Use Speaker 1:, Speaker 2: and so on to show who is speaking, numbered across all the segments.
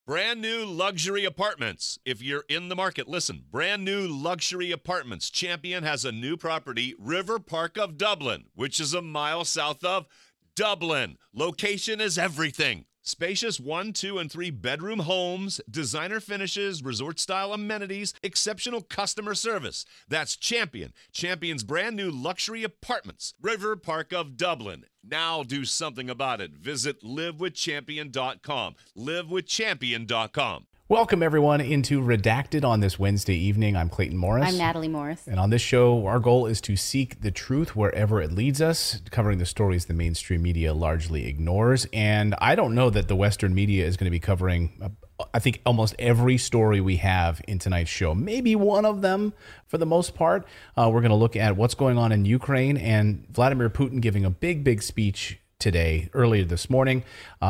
Speaker 1: Brand new luxury apartments. If you're in the market, listen. Brand new luxury apartments. Champion has a new property, River Park of Dublin, which is a mile south of Dublin. Location is everything. Spacious 1, 2, and 3 bedroom homes, designer finishes, resort-style amenities, exceptional customer service. That's Champion. Champion's brand new luxury apartments. River Park of Dublin. Now do something about it. Visit livewithchampion.com. livewithchampion.com.
Speaker 2: Welcome, everyone, into Redacted on this Wednesday evening. I'm Clayton Morris.
Speaker 3: I'm Natalie Morris.
Speaker 2: And on this show, our goal is to seek the truth wherever it leads us, covering the stories the mainstream media largely ignores. And I don't know that the Western media is going to be covering, I think, almost every story we have in tonight's show. Maybe one of them for the most part. We're going to look at what's going on in Ukraine and Vladimir Putin giving a big speech today, earlier this morning,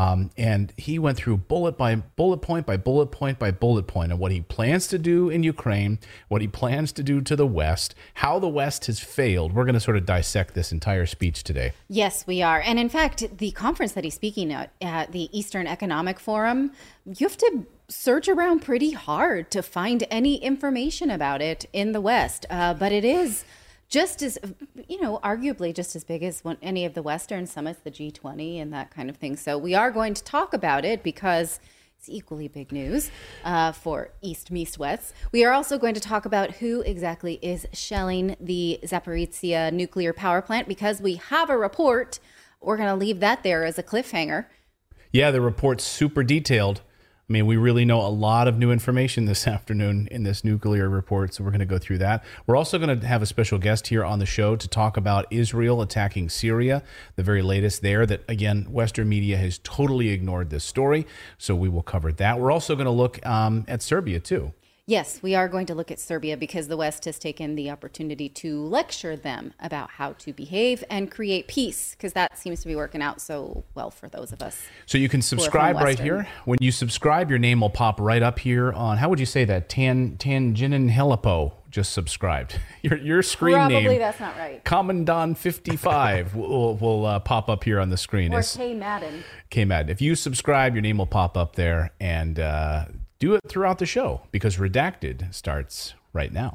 Speaker 2: and he went through bullet point by bullet point of what he plans to do in Ukraine, what he plans to do to the West, how the West has failed. We're going to sort of dissect this entire speech today.
Speaker 3: Yes, we are. And in fact, the conference that he's speaking at the Eastern Economic Forum, you have to search around pretty hard to find any information about it in the West. But it is just as, arguably just as big as any of the Western summits, the G20 and that kind of thing. So we are going to talk about it because it's equally big news for East Meets West. We are also going to talk about who exactly is shelling the Zaporizhzhia nuclear power plant because we have a report. We're going to leave that there as a cliffhanger.
Speaker 2: Yeah, the report's super detailed. I mean, we really know a lot of new information this afternoon in this nuclear report, so we're going to go through that. We're also going to have a special guest here on the show to talk about Israel attacking Syria, the very latest there that, again, Western media has totally ignored this story, so we will cover that. We're also going to look at Serbia, too.
Speaker 3: Yes, we are going to look at Serbia because the West has taken the opportunity to lecture them about how to behave and create peace, because that seems to be working out so well for those of us.
Speaker 2: So you can subscribe right here. When you subscribe, your name will pop right up here on, how would you say that? Tanjinin Helipo just subscribed. Your screen name.
Speaker 3: Probably that's not right.
Speaker 2: Commandant 55 will pop up here on the screen.
Speaker 3: Or K Madden.
Speaker 2: K Madden. If you subscribe, your name will pop up there, and do it throughout the show because Redacted starts right now.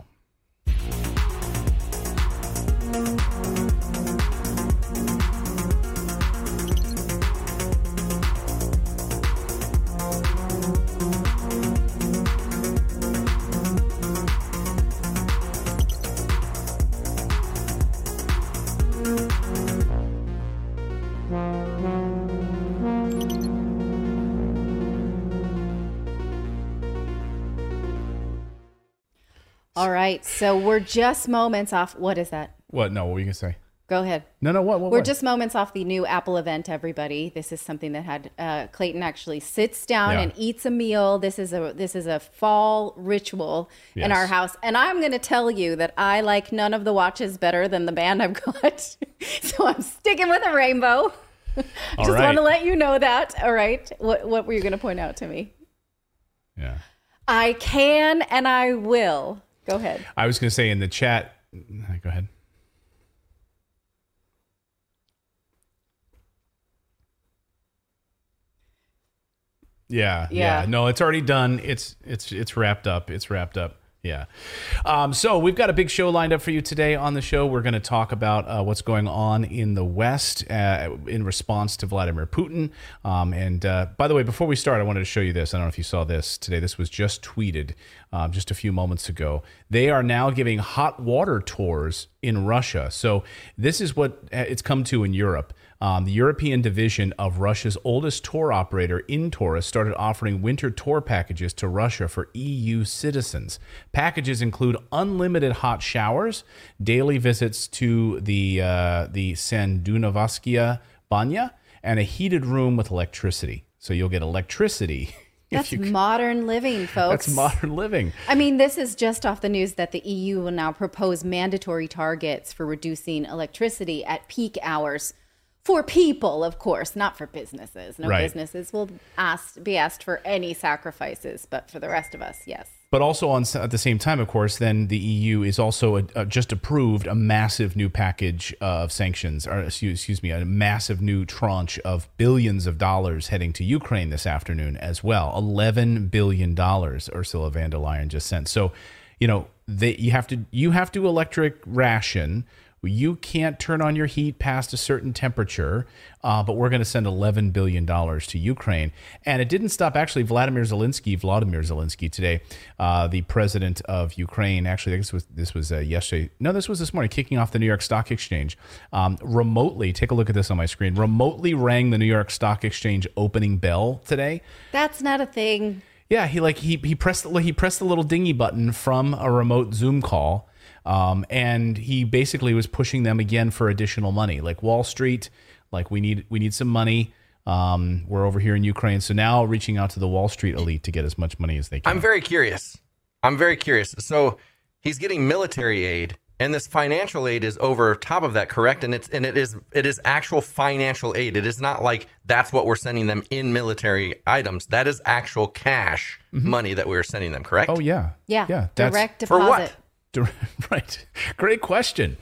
Speaker 3: All right, so we're just moments off. What is that?
Speaker 2: What? No, what were you going to say?
Speaker 3: Go ahead.
Speaker 2: No, what?
Speaker 3: We're just moments off the new Apple event, everybody. This is something that had Clayton actually sits down and eats a meal. This is a fall ritual in our house. And I'm going to tell you that I like none of the watches better than the band I've got. So I'm sticking with a rainbow. Just want to let you know that. All right. What were you going to point out to me?
Speaker 2: Yeah.
Speaker 3: I can and I will. Go ahead.
Speaker 2: I was going to say in the chat. Go ahead. Yeah. No, it's already done. It's wrapped up. Yeah. So we've got a big show lined up for you today on the show. We're going to talk about what's going on in the West in response to Vladimir Putin. And by the way, before we start, I wanted to show you this. I don't know if you saw this today. This was just tweeted just a few moments ago. They are now giving hot water tours in Russia. So this is what it's come to in Europe. The European division of Russia's oldest tour operator, Intourist, started offering winter tour packages to Russia for EU citizens. Packages include unlimited hot showers, daily visits to the Sandunovskaya Banya, and a heated room with electricity. So you'll get electricity.
Speaker 3: That's modern living, folks.
Speaker 2: That's modern living.
Speaker 3: I mean, this is just off the news that the EU will now propose mandatory targets for reducing electricity at peak hours For people, of course, not for businesses. No
Speaker 2: Right.
Speaker 3: businesses will be asked for any sacrifices, but for the rest of us, yes.
Speaker 2: But also at the same time, of course, then the EU is also just approved a massive new package of sanctions, or excuse me, a massive new tranche of billions of dollars heading to Ukraine this afternoon as well. $11 billion Ursula von der Leyen just sent. So, you have to electric ration. You can't turn on your heat past a certain temperature, but we're going to send $11 billion to Ukraine. And it didn't stop, actually. Vladimir Zelensky today, the president of Ukraine, actually, I guess this was yesterday. No, this was this morning, kicking off the New York Stock Exchange. Remotely, take a look at this on my screen, remotely rang the New York Stock Exchange opening bell today.
Speaker 3: That's not a thing.
Speaker 2: Yeah, he pressed the little dingy button from a remote Zoom call. And he basically was pushing them again for additional money, like Wall Street, like we need some money. We're over here in Ukraine. So now reaching out to the Wall Street elite to get as much money as they can.
Speaker 4: I'm very curious. So he's getting military aid, and this financial aid is over top of that, correct? And it is actual financial aid. It is not like that's what we're sending them in military items. That is actual cash money that we're sending them, correct?
Speaker 2: Oh yeah.
Speaker 3: Yeah.
Speaker 2: That's,
Speaker 3: Direct deposit.
Speaker 4: For what?
Speaker 2: Right. Great question.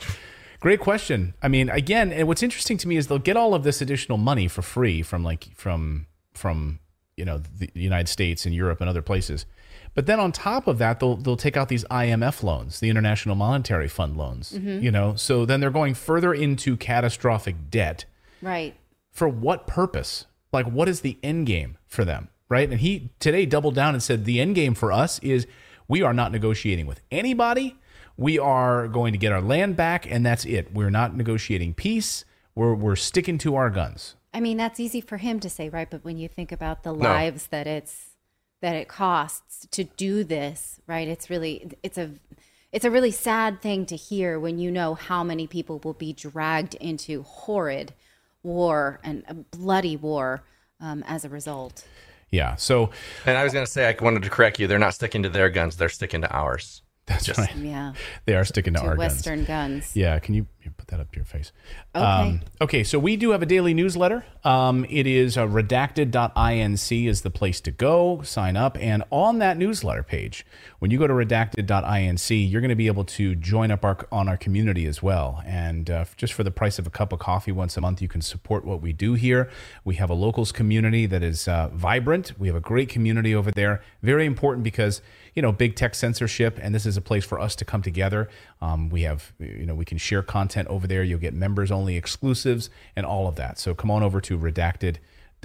Speaker 2: I mean, again, and what's interesting to me is they'll get all of this additional money for free from the United States and Europe and other places. But then on top of that, they'll take out these IMF loans, the International Monetary Fund loans, so then they're going further into catastrophic debt.
Speaker 3: Right.
Speaker 2: For what purpose? Like, what is the end game for them? Right. And he today doubled down and said the end game for us is we are not negotiating with anybody. We are going to get our land back, and that's it. We're not negotiating peace. We're sticking to our guns.
Speaker 3: I mean, that's easy for him to say, right? But when you think about the lives that it costs to do this, right? It's a really sad thing to hear when you know how many people will be dragged into horrid war and a bloody war as a result.
Speaker 2: Yeah. So,
Speaker 4: and I was going to say, I wanted to correct you. They're not sticking to their guns. They're sticking to ours.
Speaker 2: That's right.
Speaker 3: Yeah.
Speaker 2: They are sticking to our
Speaker 3: Western guns.
Speaker 2: Yeah. Can you put that up to your face?
Speaker 3: Okay.
Speaker 2: Okay. So we do have a daily newsletter. It is redacted.inc is the place to go, sign up. And on that newsletter page, when you go to redacted.inc, you're going to be able to join up on our community as well. And just for the price of a cup of coffee once a month, you can support what we do here. We have a locals community that is vibrant. We have a great community over there. Very important because, big tech censorship, and this is a place for us to come together. We have, we can share content over there. You'll get members only exclusives and all of that. So come on over to redacted.inc.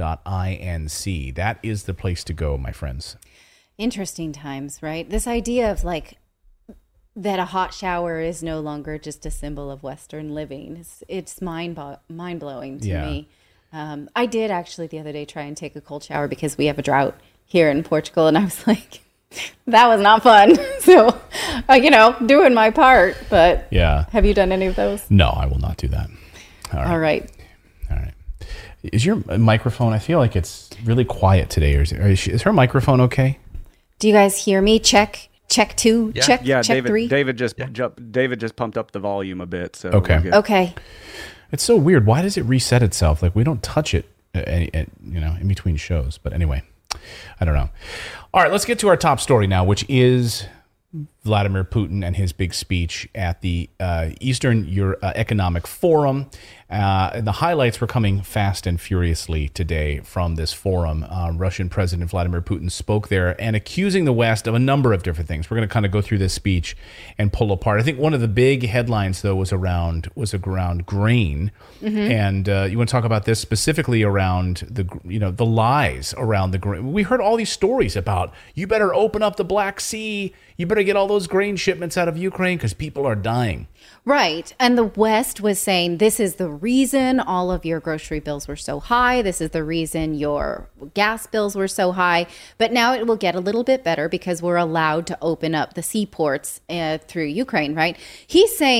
Speaker 2: That is the place to go, my friends.
Speaker 3: Interesting times, right? This idea of that a hot shower is no longer just a symbol of Western living. It's mind-blowing to me. I did actually the other day try and take a cold shower because we have a drought here in Portugal, and I was like, that was not fun. So, doing my part. But
Speaker 2: yeah,
Speaker 3: have you done any of those?
Speaker 2: No, I will not do that.
Speaker 3: All right.
Speaker 2: Is your microphone? I feel like it's really quiet today. Or is her microphone okay?
Speaker 3: Do you guys hear me? Check 2.
Speaker 4: Yeah.
Speaker 3: Check.
Speaker 5: Yeah,
Speaker 3: check 3.
Speaker 5: David just pumped up the volume a bit. So
Speaker 2: Okay.
Speaker 5: we're good.
Speaker 3: Okay.
Speaker 2: It's so weird. Why does it reset itself? Like we don't touch it, in between shows. But anyway, I don't know. All right, let's get to our top story now, which is Vladimir Putin and his big speech at the Eastern Economic Forum. The highlights were coming fast and furiously today from this forum. Russian President Vladimir Putin spoke there and accusing the West of a number of different things. We're going to kind of go through this speech and pull apart. I think one of the big headlines, though, was around grain. And you want to talk about this specifically around the lies around the grain. We heard all these stories about you better open up the Black Sea. You better get all those grain shipments out of Ukraine because people are dying.
Speaker 3: Right. And the West was saying this is the reason all of your grocery bills were so high. This is the reason your gas bills were so high. But now it will get a little bit better because we're allowed to open up the seaports through Ukraine, right? He's saying,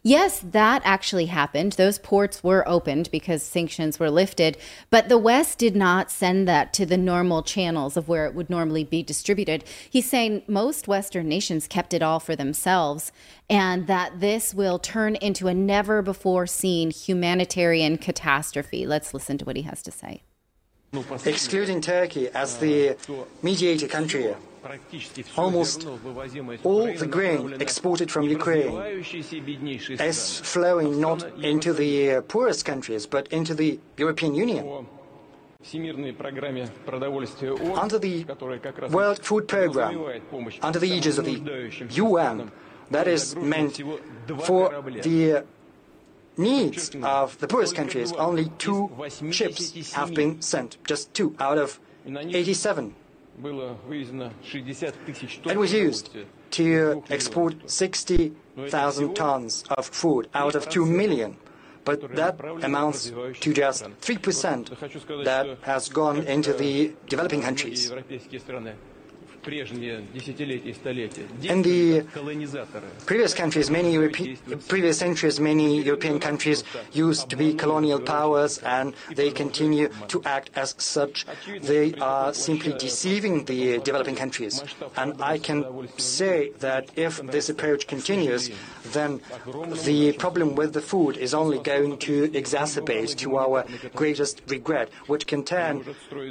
Speaker 3: Yes, that actually happened. Those ports were opened because sanctions were lifted, but the West did not send that to the normal channels of where it would normally be distributed. He's saying most Western nations kept it all for themselves, and that this will turn into a never before seen humanitarian catastrophe. Let's listen to what he has to say.
Speaker 6: Excluding Turkey as the mediator country, almost all the grain exported from Ukraine is flowing not into the poorest countries, but into the European Union. Under the World Food Programme, under the aegis of the UN, that is meant for the needs of the poorest countries. Only 2 ships have been sent, just 2 out of 87. It was used to export 60,000 tons of food out of 2 million. But that amounts to just 3% that has gone into the developing countries. In the previous centuries, many European countries used to be colonial powers, and they continue to act as such. They are simply deceiving the developing countries. And I can say that if this approach continues, then the problem with the food is only going to exacerbate to our greatest regret, which can turn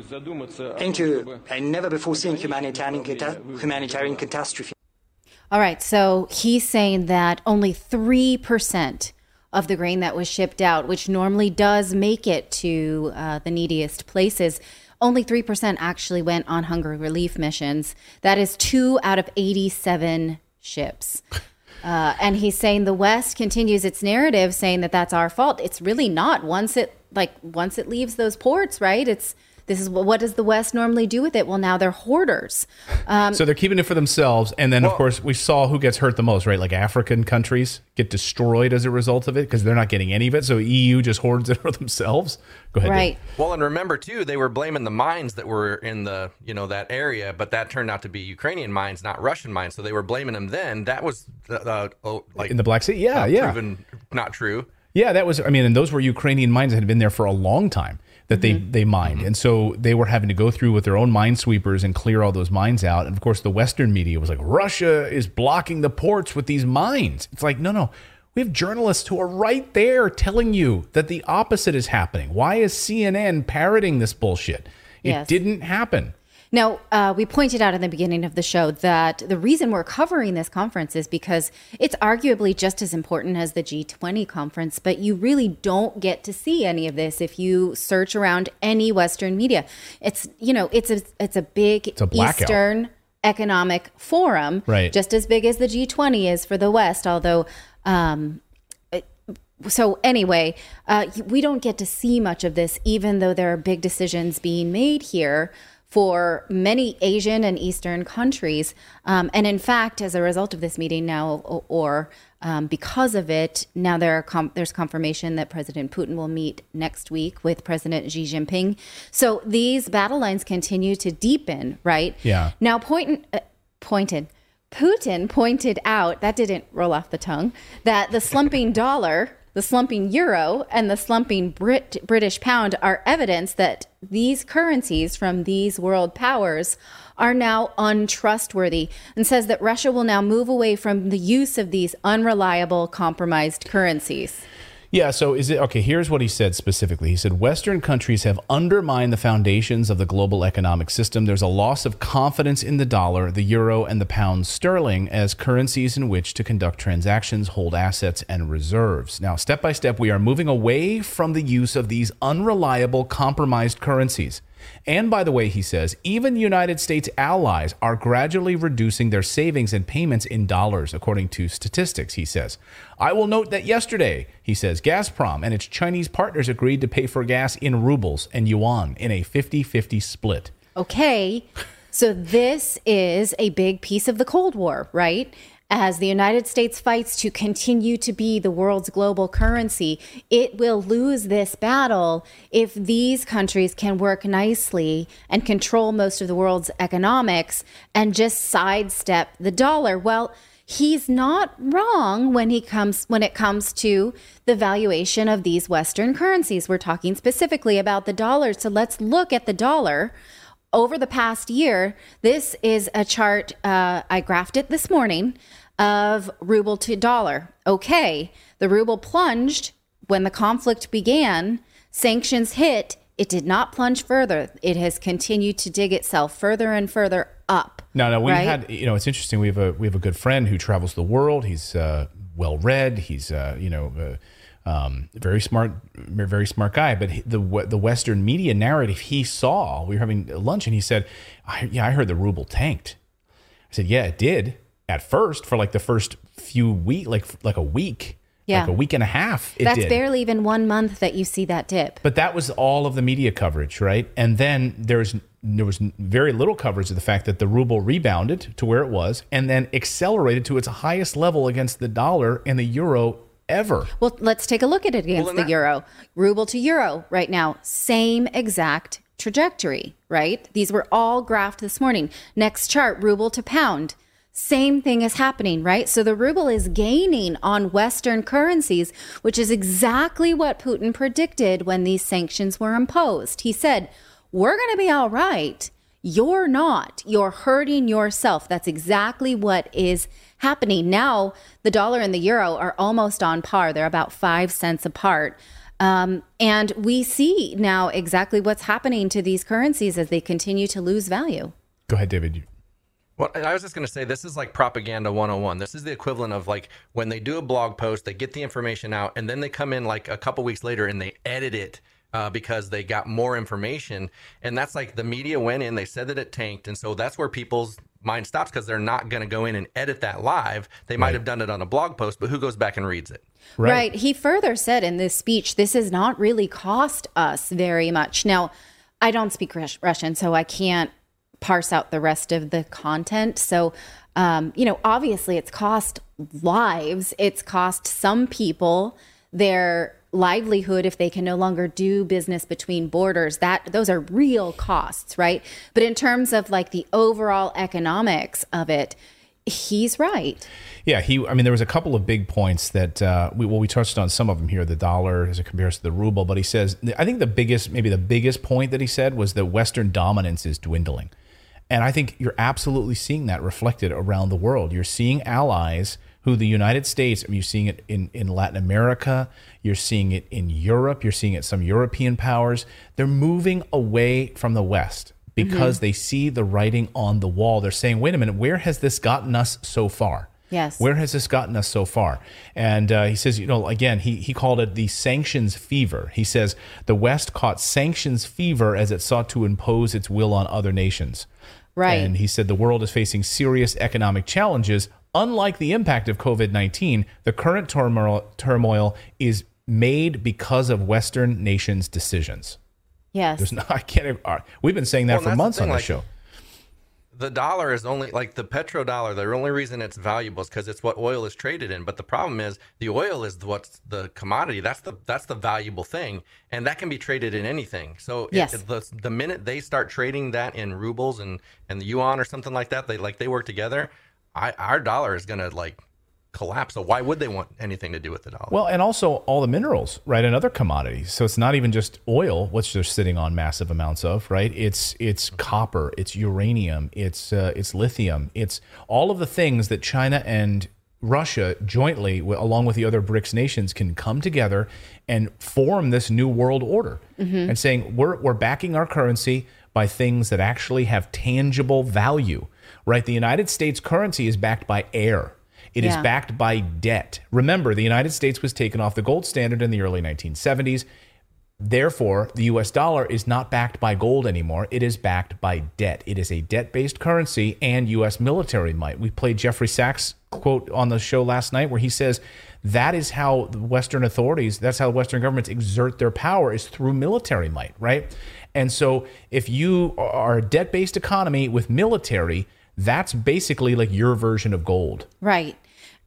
Speaker 6: into a never-before-seen humanitarian catastrophe.
Speaker 3: All right, so he's saying that only 3% of the grain that was shipped out, which normally does make it to the neediest places, only 3% actually went on hunger relief missions. That is 2 out of 87 ships. And he's saying the West continues its narrative, saying that that's our fault. It's really not. Once it leaves those ports, right? This is what does the West normally do with it? Well, now they're hoarders.
Speaker 2: So they're keeping it for themselves. And then, of course, we saw who gets hurt the most, right? Like African countries get destroyed as a result of it because they're not getting any of it. So EU just hoards it for themselves. Go ahead.
Speaker 3: Right.
Speaker 2: Dave.
Speaker 4: Well, and remember, too, they were blaming the mines that were in the, that area, but that turned out to be Ukrainian mines, not Russian mines. So they were blaming them then. That was
Speaker 2: in the Black Sea? Yeah.
Speaker 4: Proven not true.
Speaker 2: Yeah, that was, and those were Ukrainian mines that had been there for a long time that they mined. And so they were having to go through with their own minesweepers and clear all those mines out. And of course, the Western media was like, Russia is blocking the ports with these mines. It's like, no. We have journalists who are right there telling you that the opposite is happening. Why is CNN parroting this bullshit? It didn't happen.
Speaker 3: Now, we pointed out in the beginning of the show that the reason we're covering this conference is because it's arguably just as important as the G20 conference, but you really don't get to see any of this if you search around any Western media. It's a big Eastern economic forum,
Speaker 2: right?
Speaker 3: Just as big as the G20 is for the West, although so anyway, we don't get to see much of this, even though there are big decisions being made here for many Asian and Eastern countries. And in fact, as a result of this meeting now, or because of it, now there's confirmation that President Putin will meet next week with President Xi Jinping. So these battle lines continue to deepen, right?
Speaker 2: Yeah.
Speaker 3: Now, Putin pointed out, that didn't roll off the tongue, that the slumping dollar, the slumping euro, and the slumping British pound are evidence that these currencies from these world powers are now untrustworthy, and says that Russia will now move away from the use of these unreliable, compromised currencies.
Speaker 2: Yeah, so here's what he said specifically. He said, Western countries have undermined the foundations of the global economic system. There's a loss of confidence in the dollar, the euro, and the pound sterling as currencies in which to conduct transactions, hold assets, and reserves. Now, step by step, we are moving away from the use of these unreliable, compromised currencies. And by the way, he says, even United States allies are gradually reducing their savings and payments in dollars, according to statistics, he says. I will note that yesterday, he says, Gazprom and its Chinese partners agreed to pay for gas in rubles and yuan in a 50-50 split.
Speaker 3: Okay, so this is a big piece of the Cold War, right? as the United States fights to continue to be the world's global currency, it will lose this battle if these countries can work nicely and control most of the world's economics and just sidestep the dollar. Well, he's not wrong when it comes to the valuation of these Western currencies. We're talking specifically about the dollar. So let's look at the dollar. Over the past year, this is a chart, I graphed it this morning, of ruble to dollar. Okay, the ruble plunged when the conflict began. Sanctions hit. It did not plunge further. It has continued to dig itself further and further up.
Speaker 2: No, we
Speaker 3: right?
Speaker 2: had, it's interesting. We have a good friend who travels the world. He's well-read. He's, very smart guy. But the Western media narrative he saw, we were having lunch and he said, I heard the ruble tanked. I said, yeah, it did at first for like the first few weeks, like a week.
Speaker 3: Yeah.
Speaker 2: Like a week and a half.
Speaker 3: That's barely even 1 month that you see that dip.
Speaker 2: But that was all of the media coverage, right? And then there was very little coverage of the fact that the ruble rebounded to where it was and then accelerated to its highest level against the dollar and the euro ever.
Speaker 3: Well, let's take a look at it against the euro. Ruble to euro right now, same exact trajectory, right? These were all graphed this morning. Next chart, ruble to pound. Same thing is happening, right? So the ruble is gaining on Western currencies, which is exactly what Putin predicted when these sanctions were imposed. He said, we're going to be all right. You're not. You're hurting yourself. That's exactly what is happening. Now, the dollar and the euro are almost on par. They're about 5 cents apart. And we see now exactly what's happening to these currencies as they continue to lose value.
Speaker 2: Go ahead, David.
Speaker 4: Well, I was just going to say, this is like propaganda 101. This is the equivalent of like when they do a blog post, they get the information out, and then they come in like a couple weeks later and they edit it because they got more information. And that's like the media went in, they said that it tanked. And so that's where people's mind stops because they're not going to go in and edit that live. They might have done it on a blog post, but who goes back and reads it?
Speaker 3: Right. He further said in this speech, this has not really cost us very much. Now, I don't speak Russian, so I can't parse out the rest of the content. So, obviously it's cost lives. It's cost some people their livelihood if they can no longer do business between borders. Those are real costs, right? But in terms of like the overall economics of it, he's right.
Speaker 2: Yeah, there was a couple of big points that we touched on some of them here, the dollar as a comparison to the ruble, but he says, I think the biggest point that he said was that Western dominance is dwindling. And I think you're absolutely seeing that reflected around the world. You're seeing allies who the United States, you're seeing it in Latin America, you're seeing it in Europe, you're seeing it some European powers. They're moving away from the West because they see the writing on the wall. They're saying, wait a minute, where has this gotten us so far?
Speaker 3: Yes.
Speaker 2: Where has this gotten us so far? And he says, again, he called it the sanctions fever. He says the West caught sanctions fever as it sought to impose its will on other nations.
Speaker 3: Right.
Speaker 2: And he said the world is facing serious economic challenges. Unlike the impact of COVID-19, the current turmoil is made because of Western nations' decisions.
Speaker 3: Yes.
Speaker 2: We've been saying that for months on the show.
Speaker 4: The dollar is only like the petrodollar. The only reason it's valuable is because it's what oil is traded in. But the problem is the oil is what's the commodity. That's the valuable thing, and that can be traded in anything. So
Speaker 3: yes.
Speaker 4: The minute they start trading that in rubles and the yuan or something like that, they work together. Our dollar is going to collapse. So why would they want anything to do with the dollar?
Speaker 2: Well, and also all the minerals, right, and other commodities. So it's not even just oil, which they're sitting on massive amounts of, right? It's copper, it's uranium, it's lithium, it's all of the things that China and Russia jointly, along with the other BRICS nations, can come together and form this new world order. And saying we're backing our currency by things that actually have tangible value, right? The United States currency is backed by air. It is backed by debt. Remember, the United States was taken off the gold standard in the early 1970s. Therefore, the U.S. dollar is not backed by gold anymore. It is backed by debt. It is a debt-based currency and U.S. military might. We played Jeffrey Sachs' quote on the show last night where he says that is how the Western authorities, that's how Western governments exert their power, is through military might, right? And so if you are a debt-based economy with military, that's basically like your version of gold.
Speaker 3: Right.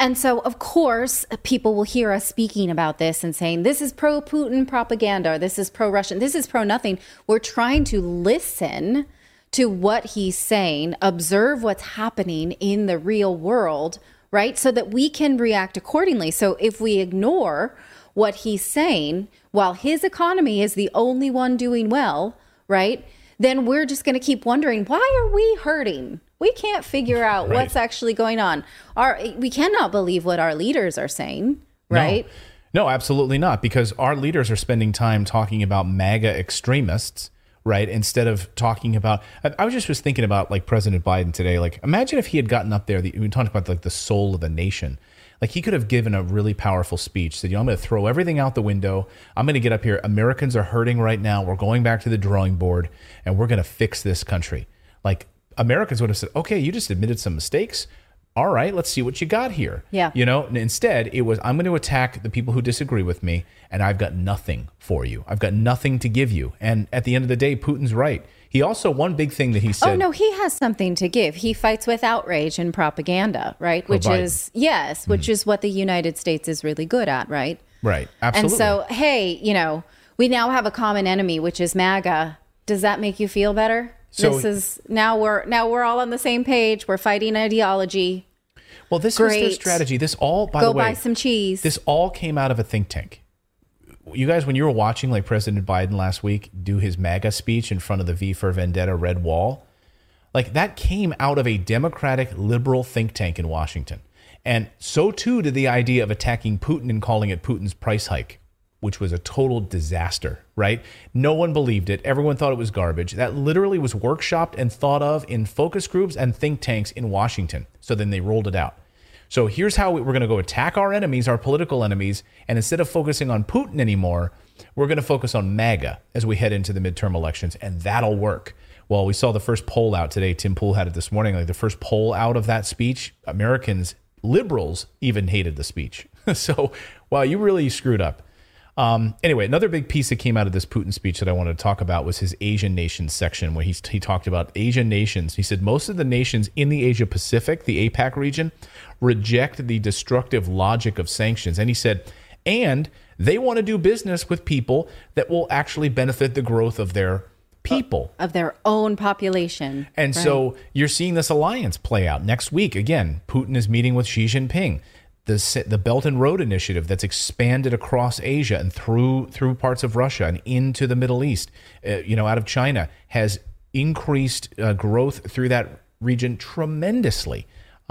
Speaker 3: And so, of course, people will hear us speaking about this and saying, this is pro-Putin propaganda, or this is pro-Russian, this is pro-nothing. We're trying to listen to what he's saying, observe what's happening in the real world, right? So that we can react accordingly. So if we ignore what he's saying, while his economy is the only one doing well, right? Then we're just going to keep wondering, why are we hurting? We can't figure out what's actually going on. We cannot believe what our leaders are saying, right?
Speaker 2: No, absolutely not. Because our leaders are spending time talking about MAGA extremists, right? Instead of talking about, I was just thinking about like President Biden today. Like, imagine if he had gotten up there, we talked about like the soul of the nation. Like, he could have given a really powerful speech, said, I'm going to throw everything out the window. I'm going to get up here. Americans are hurting right now. We're going back to the drawing board and we're going to fix this country. Like, Americans would have said, okay, you just admitted some mistakes. All right, let's see what you got here.
Speaker 3: Yeah.
Speaker 2: And instead it was, I'm going to attack the people who disagree with me, and I've got nothing for you. I've got nothing to give you. And at the end of the day, Putin's right. He also, one big thing that he said.
Speaker 3: Oh, no, he has something to give. He fights with outrage and propaganda, right? Which is, which is what the United States is really good at, right?
Speaker 2: Right, absolutely.
Speaker 3: And so, hey, we now have a common enemy, which is MAGA. Does that make you feel better?
Speaker 2: So,
Speaker 3: now we're all on the same page. We're fighting ideology.
Speaker 2: Well, this was their strategy. This all, by the way,
Speaker 3: go buy some cheese.
Speaker 2: This all came out of a think tank. You guys, when you were watching like President Biden last week do his MAGA speech in front of the V for Vendetta Red Wall, like that came out of a Democratic liberal think tank in Washington. And so too did the idea of attacking Putin and calling it Putin's price hike, which was a total disaster, right? No one believed it. Everyone thought it was garbage. That literally was workshopped and thought of in focus groups and think tanks in Washington. So then they rolled it out. So here's how we're going to go attack our enemies, our political enemies. And instead of focusing on Putin anymore, we're going to focus on MAGA as we head into the midterm elections. And that'll work. Well, we saw the first poll out today. Tim Pool had it this morning. Like the first poll out of that speech, Americans, liberals even hated the speech. So, wow, you really screwed up. Anyway, another big piece that came out of this Putin speech that I wanted to talk about was his Asian nations section, where he talked about Asian nations. He said most of the nations in the Asia Pacific, the APAC region, reject the destructive logic of sanctions. And he said, and they want to do business with people that will actually benefit the growth of their people.
Speaker 3: Of their own population.
Speaker 2: And so you're seeing this alliance play out. Next week, again, Putin is meeting with Xi Jinping. The Belt and Road Initiative that's expanded across Asia and through parts of Russia and into the Middle East, out of China, has increased growth through that region tremendously.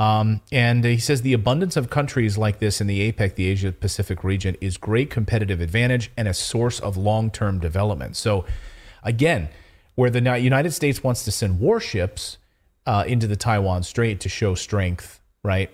Speaker 2: And he says the abundance of countries like this in the APEC, the Asia Pacific region, is great competitive advantage and a source of long-term development. So, again, where the United States wants to send warships into the Taiwan Strait to show strength, right?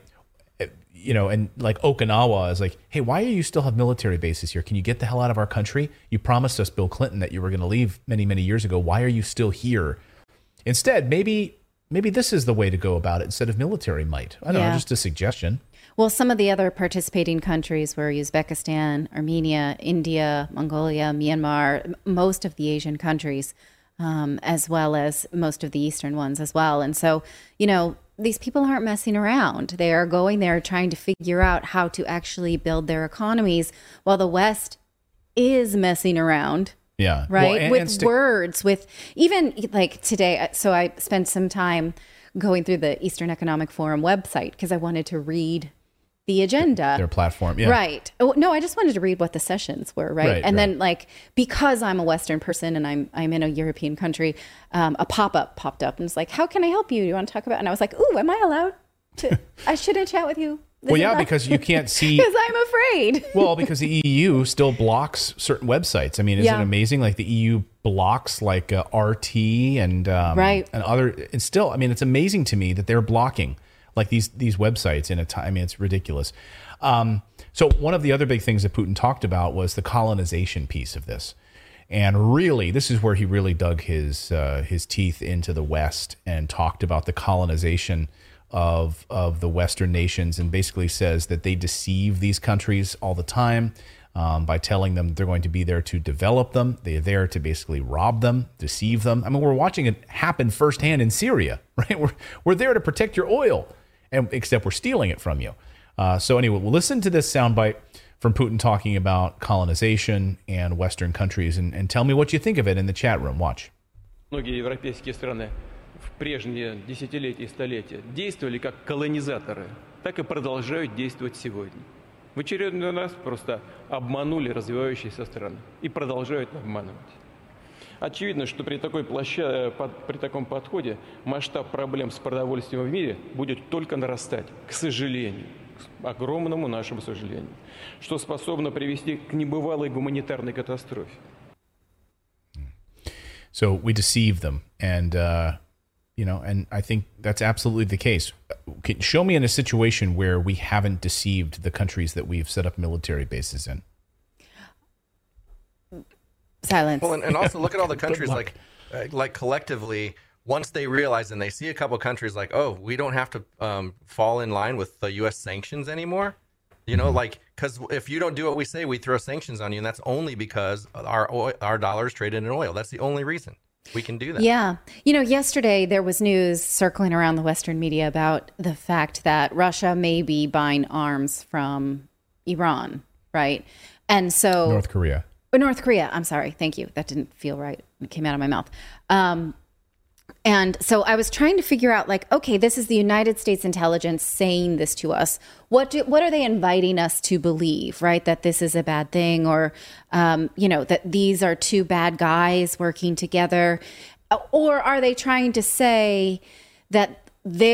Speaker 2: And like Okinawa is like, hey, why do you still have military bases here? Can you get the hell out of our country? You promised us, Bill Clinton, that you were going to leave many, many years ago. Why are you still here? Instead, maybe this is the way to go about it instead of military might. I don't know, just a suggestion.
Speaker 3: Well, some of the other participating countries were Uzbekistan, Armenia, India, Mongolia, Myanmar, most of the Asian countries, as well as most of the Eastern ones as well. And so, these people aren't messing around. They are going there trying to figure out how to actually build their economies while the West is messing around.
Speaker 2: Yeah.
Speaker 3: Right. With words, with even like today. So I spent some time going through the Eastern Economic Forum website because I wanted to read the agenda.
Speaker 2: Their platform. Yeah.
Speaker 3: Right. Oh, no, I just wanted to read what the sessions were. Right. And then because I'm a Western person and I'm in a European country, a pop-up popped up and it's like, how can I help you? Do you want to talk about? And I was like, ooh, am I allowed to? I shouldn't chat with you.
Speaker 2: Because you can't see.
Speaker 3: Because I'm afraid.
Speaker 2: Well, because the EU still blocks certain websites. I mean, isn't it amazing? Like the EU blocks like RT and other. And still, I mean, it's amazing to me that they're blocking like these websites in a time. I mean, it's ridiculous. So one of the other big things that Putin talked about was the colonization piece of this. And really, this is where he really dug his teeth into the West and talked about the colonization of the Western nations, and basically says that they deceive these countries all the time by telling them they're going to be there to develop them. They're there to basically rob them, deceive them. I mean, we're watching it happen firsthand in Syria, right? We're there to protect your oil, and except we're stealing it from you. So anyway, we'll listen to this soundbite from Putin talking about colonization and Western countries, and tell me what you think of it in the chat room. Watch.
Speaker 7: Многие европейские страны в прежние десятилетия и столетия действовали как колонизаторы, так и продолжают действовать сегодня. В очередной раз просто обманули развивающиеся страны и продолжают обманывать. Очевидно, что при таком подходе масштаб проблем с продовольствием в мире будет только нарастать, к сожалению, к огромному нашему сожалению, что способно привести к небывалой гуманитарной катастрофе.
Speaker 2: So we deceive them, and and I think that's absolutely the case. Show me in a situation where we haven't deceived the countries that we've set up military bases in.
Speaker 3: Silence.
Speaker 4: Well, and also look at all the countries like collectively. Once they realize and they see a couple of countries like, oh, we don't have to fall in line with the U.S. sanctions anymore. Because if you don't do what we say, we throw sanctions on you, and that's only because our dollar is traded in oil. That's the only reason we can do that.
Speaker 3: Yeah. Yesterday there was news circling around the Western media about the fact that Russia may be buying arms from Iran, right? And so
Speaker 2: North Korea.
Speaker 3: I'm sorry. Thank you. That didn't feel right. It came out of my mouth. And so I was trying to figure out, okay, this is the United States intelligence saying this to us. What are they inviting us to believe, right? That this is a bad thing, or, that these are two bad guys working together? Or are they trying to say that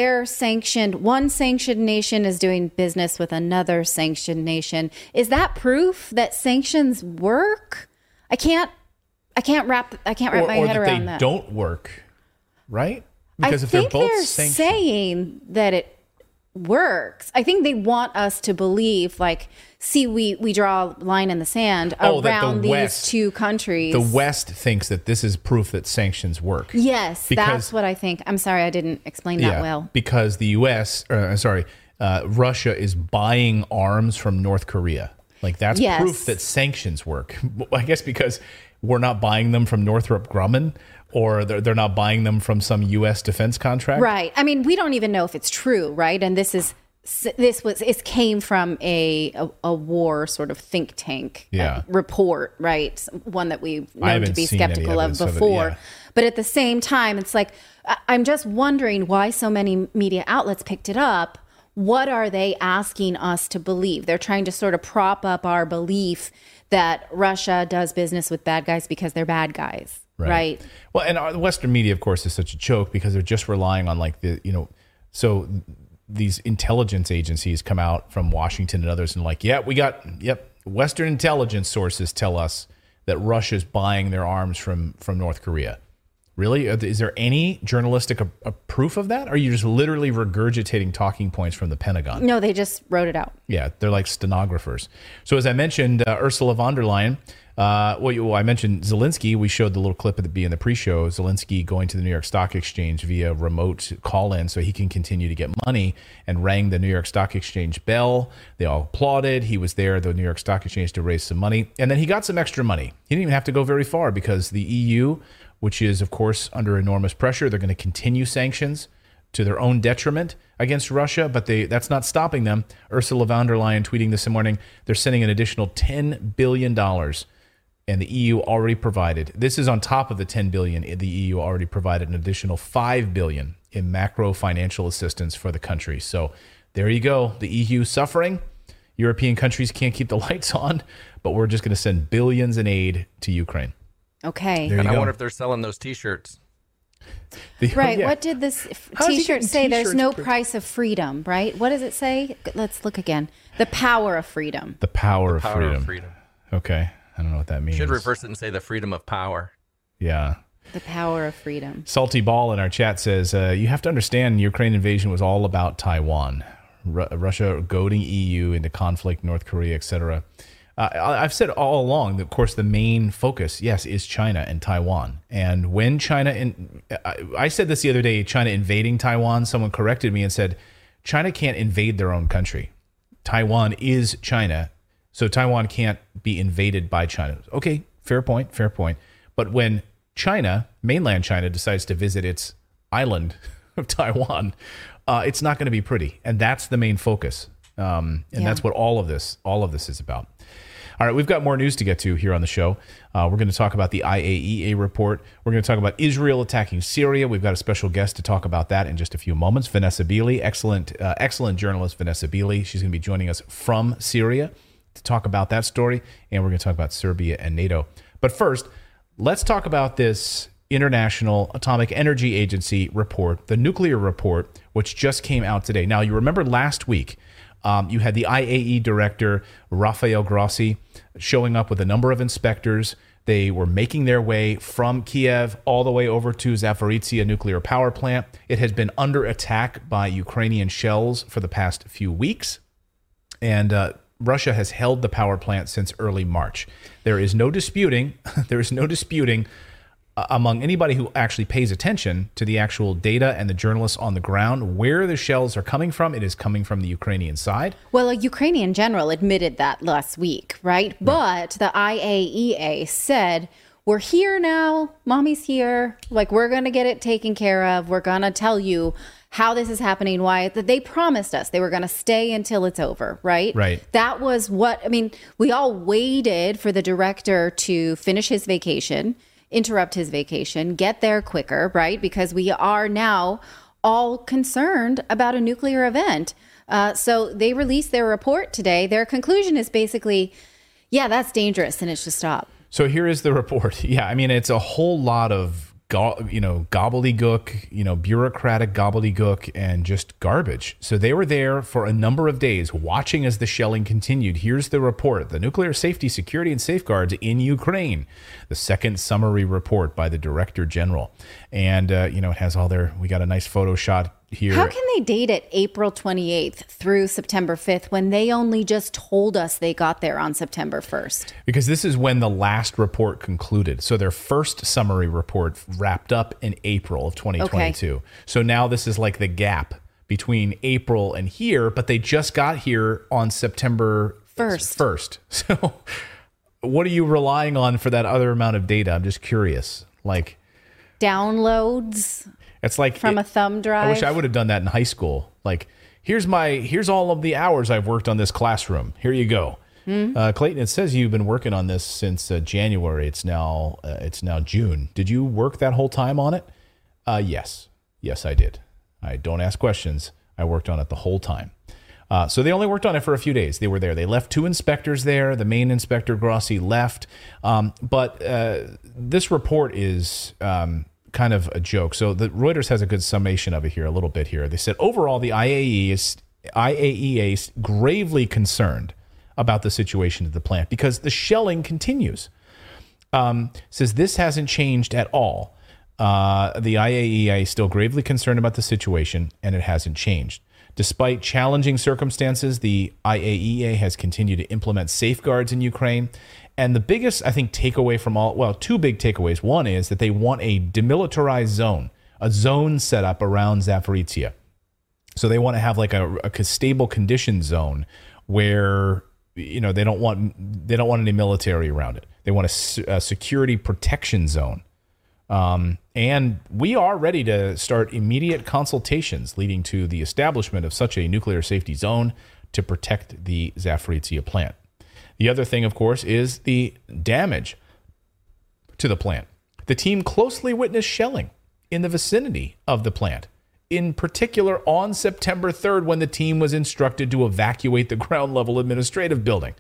Speaker 3: one sanctioned nation is doing business with another sanctioned nation? Is that proof that sanctions work? I can't wrap my head around that.
Speaker 2: Or don't work. Right? Because
Speaker 3: I
Speaker 2: if they're
Speaker 3: think
Speaker 2: both
Speaker 3: they're
Speaker 2: sanctioned,
Speaker 3: saying that it works. I think they want us to believe, we draw a line in the sand around these two countries.
Speaker 2: The West thinks that this is proof that sanctions work.
Speaker 3: Yes, that's what I think. I'm sorry, I didn't explain that well.
Speaker 2: Because the Russia is buying arms from North Korea. That's proof that sanctions work. I guess because we're not buying them from Northrop Grumman, or they're not buying them from some U.S. defense contract.
Speaker 3: Right. I mean, we don't even know if it's true, right? And it came from a war sort of think tank report, right? One that we've known to be skeptical of before. But at the same time, it's I'm just wondering why so many media outlets picked it up. What are they asking us to believe? They're trying to sort of prop up our belief that Russia does business with bad guys because they're bad guys. Right.
Speaker 2: Well, and the Western media, of course, is such a joke because they're just relying on so these intelligence agencies come out from Washington and others and Western intelligence sources tell us that Russia's buying their arms from North Korea. Really? Is there any journalistic proof of that? Or are you just literally regurgitating talking points from the Pentagon?
Speaker 3: No, they just wrote it out.
Speaker 2: Yeah, they're like stenographers. So as I mentioned, Ursula von der Leyen, I mentioned Zelensky. We showed the little clip at in the pre-show. Zelensky going to the New York Stock Exchange via remote call-in so he can continue to get money, and rang the New York Stock Exchange bell. They all applauded. He was there at the New York Stock Exchange to raise some money. And then he got some extra money. He didn't even have to go very far because the EU, which is, of course, under enormous pressure, they're going to continue sanctions to their own detriment against Russia, but that's not stopping them. Ursula von der Leyen tweeting this morning, they're sending an additional $10 billion, and the EU already provided. This is on top of the $10 billion. The EU already provided an additional $5 billion in macro financial assistance for the country. So there you go. The EU suffering. European countries can't keep the lights on, but we're just going to send billions in aid to Ukraine.
Speaker 3: Okay.
Speaker 4: And I wonder if they're selling those T-shirts.
Speaker 3: Right. Yeah. What did this T-shirt say? There's no price of freedom, right? What does it say? Let's look again. The power of freedom.
Speaker 2: The power of freedom. Okay. I don't know what that means.
Speaker 4: Should reverse it and say the freedom of power.
Speaker 2: Yeah.
Speaker 3: The power of freedom.
Speaker 2: Salty Ball in our chat says, you have to understand Ukraine invasion was all about Taiwan. Russia goading EU into conflict, North Korea, etc. I've said all along that, of course, the main focus, yes, is China and Taiwan. And when I said this the other day, China invading Taiwan, someone corrected me and said, China can't invade their own country. Taiwan is China, so Taiwan can't be invaded by China. Okay, fair point. But when China, mainland China, decides to visit its island of Taiwan, it's not going to be pretty. And that's the main focus. That's what all of this is about. All right, we've got more news to get to here on the show. We're going to talk about the IAEA report. We're going to talk about Israel attacking Syria. We've got a special guest to talk about that in just a few moments. Vanessa Beeley, excellent journalist Vanessa Beeley. She's going to be joining us from Syria to talk about that story, and we're going to talk about Serbia and NATO. But first, let's talk about this International Atomic Energy Agency report, the nuclear report, which just came out today. Now, you remember last week, you had the IAEA director, Rafael Grossi, showing up with a number of inspectors. They were making their way from Kiev all the way over to Zaporizhzhia nuclear power plant. It has been under attack by Ukrainian shells for the past few weeks. And Russia has held the power plant since early March. There is no disputing among anybody who actually pays attention to the actual data and the journalists on the ground where the shells are coming from. It is coming from the Ukrainian side.
Speaker 3: Well, a Ukrainian general admitted that last week, right? But the IAEA said, we're here now. Mommy's here. Like, we're going to get it taken care of. We're going to tell you how this is happening, why. They promised us they were going to stay until it's over, right?
Speaker 2: Right.
Speaker 3: That was we all waited for the director to finish his vacation, interrupt his vacation, get there quicker, right? Because we are now all concerned about a nuclear event. So they released their report today. Their conclusion is basically, yeah, that's dangerous and it should stop.
Speaker 2: So here is the report. Yeah, I mean, it's a whole lot of gobbledygook, bureaucratic gobbledygook and just garbage. So they were there for a number of days watching as the shelling continued. Here's the report: the Nuclear Safety, Security, and Safeguards in Ukraine, the second summary report by the Director General. And, it has all we got a nice photo shot here.
Speaker 3: How can they date it April 28th through September 5th when they only just told us they got there on September 1st?
Speaker 2: Because this is when the last report concluded. So their first summary report wrapped up in April of 2022. Okay. So now this is like the gap between April and here, but they just got here on September 1st. So what are you relying on for that other amount of data? I'm just curious. Like
Speaker 3: downloads.
Speaker 2: It's like
Speaker 3: from a thumb drive.
Speaker 2: I wish I would have done that in high school. Like, here's all of the hours I've worked on this classroom. Here you go. Clayton, it says you've been working on this since January. It's now June. Did you work that whole time on it? Yes, I did. I don't ask questions. I worked on it the whole time. So they only worked on it for a few days. They were there. They left 2 inspectors there. The main inspector, Grossi, left. But this report is kind of a joke. So the Reuters has a good summation of it here, a little bit here. They said, overall, the IAEA is gravely concerned about the situation at the plant because the shelling continues. Says this hasn't changed at all. The IAEA is still gravely concerned about the situation, and it hasn't changed. Despite challenging circumstances, the IAEA has continued to implement safeguards in Ukraine. And the biggest, I think, takeaway from two big takeaways. One is that they want a demilitarized zone, a zone set up around Zaporizhzhia. So they want to have like a stable condition zone where, they don't want any military around it. They want a security protection zone. And we are ready to start immediate consultations leading to the establishment of such a nuclear safety zone to protect the Zaporizhzhia plant. The other thing, of course, is the damage to the plant. The team closely witnessed shelling in the vicinity of the plant, in particular on September 3rd when the team was instructed to evacuate the ground-level administrative building.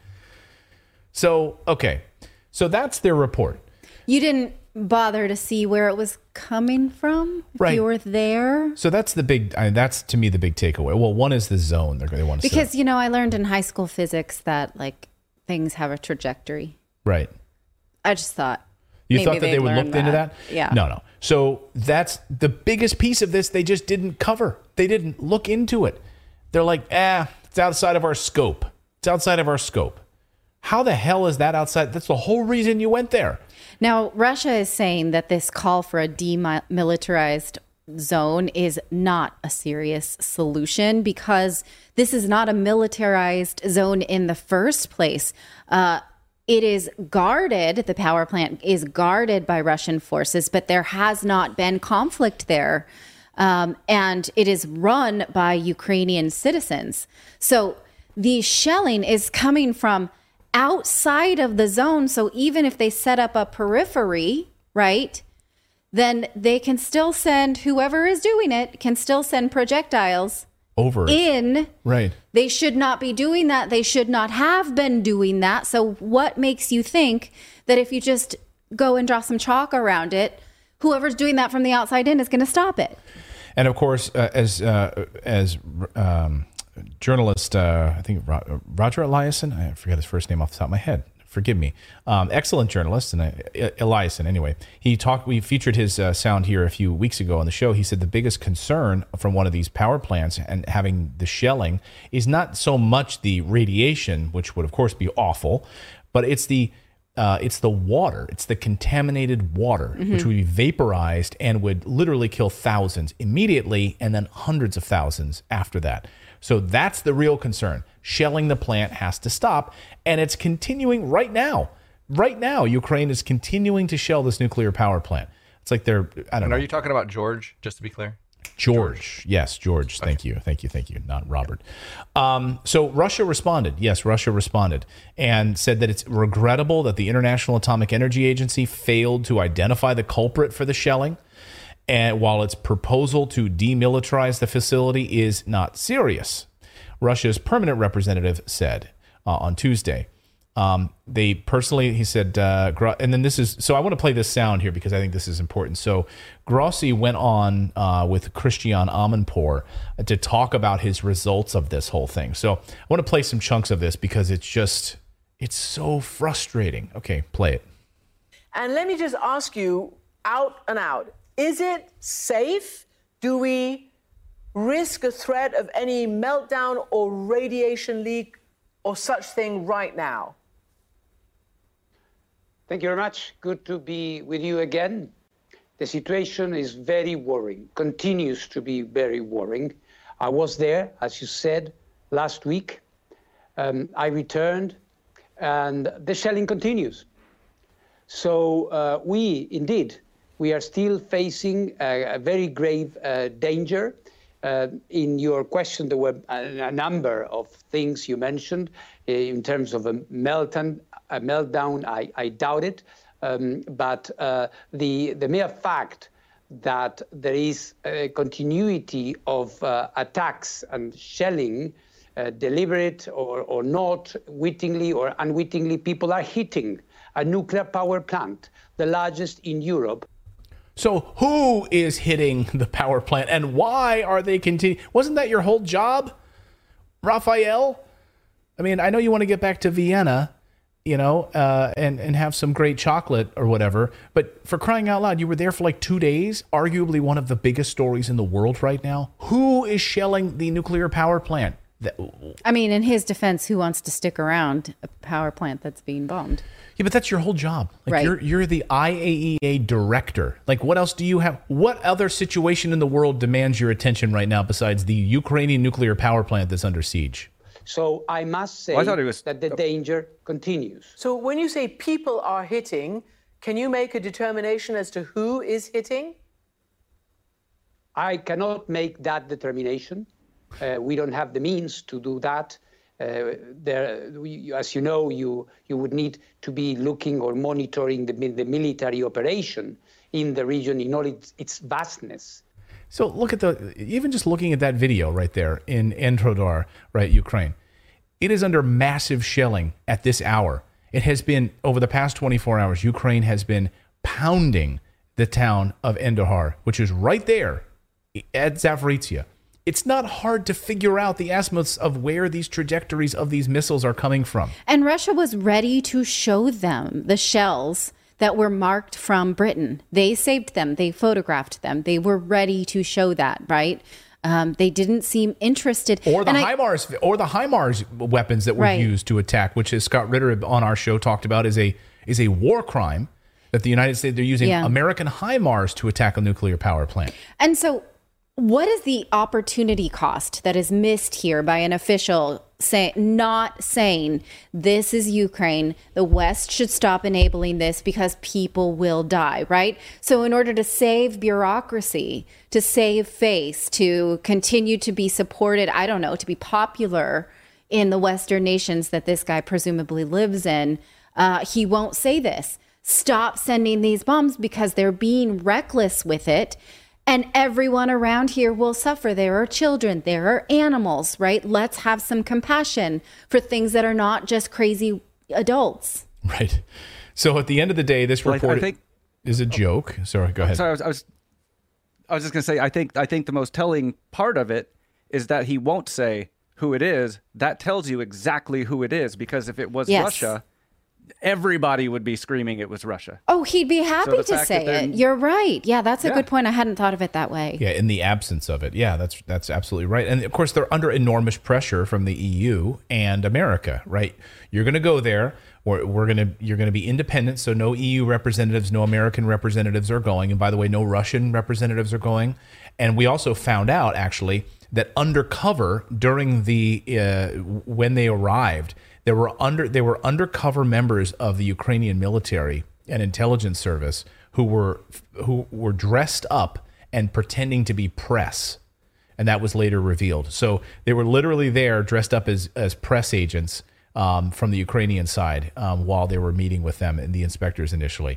Speaker 2: So that's their report.
Speaker 3: You didn't bother to see where it was coming from if you were there?
Speaker 2: So that's that's to me the big takeaway. Well, one is the zone they want to
Speaker 3: because set. I learned in high school physics that things have a trajectory.
Speaker 2: Right.
Speaker 3: I just thought
Speaker 2: you thought that they would look into that?
Speaker 3: Yeah.
Speaker 2: No. So that's the biggest piece of this they just didn't cover. They didn't look into it. They're like, it's outside of our scope. It's outside of our scope. How the hell is that outside? That's the whole reason you went there.
Speaker 3: Now, Russia is saying that this call for a demilitarized zone is not a serious solution because this is not a militarized zone in the first place. It is guarded. The power plant is guarded by Russian forces, but there has not been conflict there. And it is run by Ukrainian citizens. So the shelling is coming from outside of the zone. So even if they set up a periphery, right, then they can still send, whoever is doing it can still send projectiles
Speaker 2: over
Speaker 3: in.
Speaker 2: Right.
Speaker 3: They should not be doing that. They should not have been doing that. So what makes you think that if you just go and draw some chalk around it, whoever's doing that from the outside in is going to stop it?
Speaker 2: And of course, as journalist, I think Roger Eliason, I forget his first name off the top of my head. Forgive me. Excellent journalist, and Eliason. Anyway, we featured his sound here a few weeks ago on the show. He said the biggest concern from one of these power plants and having the shelling is not so much the radiation, which would of course be awful, but it's the water. It's the contaminated water, which would be vaporized and would literally kill thousands immediately, and then hundreds of thousands after that. So that's the real concern. Shelling the plant has to stop, and it's continuing right now. Right now, Ukraine is continuing to shell this nuclear power plant. It's like they're, I don't know.
Speaker 4: Are you talking about George, just to be clear?
Speaker 2: George. Yes, George. Thank you. Not Robert. So Russia responded. Yes, Russia responded and said that it's regrettable that the International Atomic Energy Agency failed to identify the culprit for the shelling. And while its proposal to demilitarize the facility is not serious, Russia's permanent representative said on Tuesday. They personally, he said, and then this is, so I want to play this sound here because I think this is important. So Grossi went on with Christian Amanpour to talk about his results of this whole thing. So I want to play some chunks of this because it's so frustrating. Okay, play it.
Speaker 8: And let me just ask you out and out, is it safe? Do we risk a threat of any meltdown or radiation leak or such thing right now?
Speaker 9: Thank you very much. Good to be with you again. The situation is very worrying, continues to be very worrying. I was there, as you said, last week. I returned, and the shelling continues. So we are still facing a very grave danger. In your question, there were a number of things you mentioned in terms of a meltdown. I doubt it. But the mere fact that there is a continuity of attacks and shelling, deliberate or not, wittingly or unwittingly, people are hitting a nuclear power plant, the largest in Europe.
Speaker 2: So who is hitting the power plant and why are they continuing? Wasn't that your whole job, Raphael? I mean, I know you want to get back to Vienna, and have some great chocolate or whatever. But for crying out loud, you were there for like 2 days, arguably one of the biggest stories in the world right now. Who is shelling the nuclear power plant?
Speaker 3: I mean, in his defense, who wants to stick around a power plant that's being bombed?
Speaker 2: Yeah, but that's your whole job. Like,
Speaker 3: right.
Speaker 2: You're the IAEA director. Like, what else do you have? What other situation in the world demands your attention right now besides the Ukrainian nuclear power plant that's under siege?
Speaker 9: So I must say that the danger continues.
Speaker 8: So when you say people are hitting, can you make a determination as to who is hitting?
Speaker 9: I cannot make that determination. We don't have the means to do that. As you know, you would need to be looking or monitoring the military operation in the region in all its vastness.
Speaker 2: So look at even just looking at that video right there in Enrodar, right, Ukraine. It is under massive shelling at this hour. It has been, over the past 24 hours, Ukraine has been pounding the town of Enrodar, which is right there at Zaporizhzhia. It's not hard to figure out the azimuths of where these trajectories of these missiles are coming from.
Speaker 3: And Russia was ready to show them the shells that were marked from Britain. They saved them. They photographed them. They were ready to show that, right? They didn't seem interested.
Speaker 2: Or the HIMARS weapons that were used to attack, which, as Scott Ritter on our show talked about, is a war crime that the United States, they're using American HIMARS to attack a nuclear power plant.
Speaker 3: And so what is the opportunity cost that is missed here by an official not saying this is Ukraine, the West should stop enabling this because people will die, right? So in order to save bureaucracy, to save face, to continue to be supported, I don't know, to be popular in the Western nations that this guy presumably lives in, he won't say this. Stop sending these bombs because they're being reckless with it. And everyone around here will suffer. There are children, there are animals, right? Let's have some compassion for things that are not just crazy adults.
Speaker 2: Right. So at the end of the day, this report is a joke. Sorry, go ahead.
Speaker 5: Sorry, I was just going to say, I think the most telling part of it is that he won't say who it is. That tells you exactly who it is, because if it was Russia, everybody would be screaming it was Russia.
Speaker 3: Oh, he'd be happy to say it. You're right. Yeah, that's a good point. I hadn't thought of it that way.
Speaker 2: Yeah, in the absence of it. Yeah, that's absolutely right. And of course, they're under enormous pressure from the EU and America, right? You're going to go there, or you're going to be independent, so no EU representatives, no American representatives are going. And by the way, no Russian representatives are going. And we also found out, actually, that undercover during the when they arrived, they were undercover members of the Ukrainian military and intelligence service who were dressed up and pretending to be press, and that was later revealed. So they were literally there dressed up as press agents from the Ukrainian side while they were meeting with them and the inspectors initially.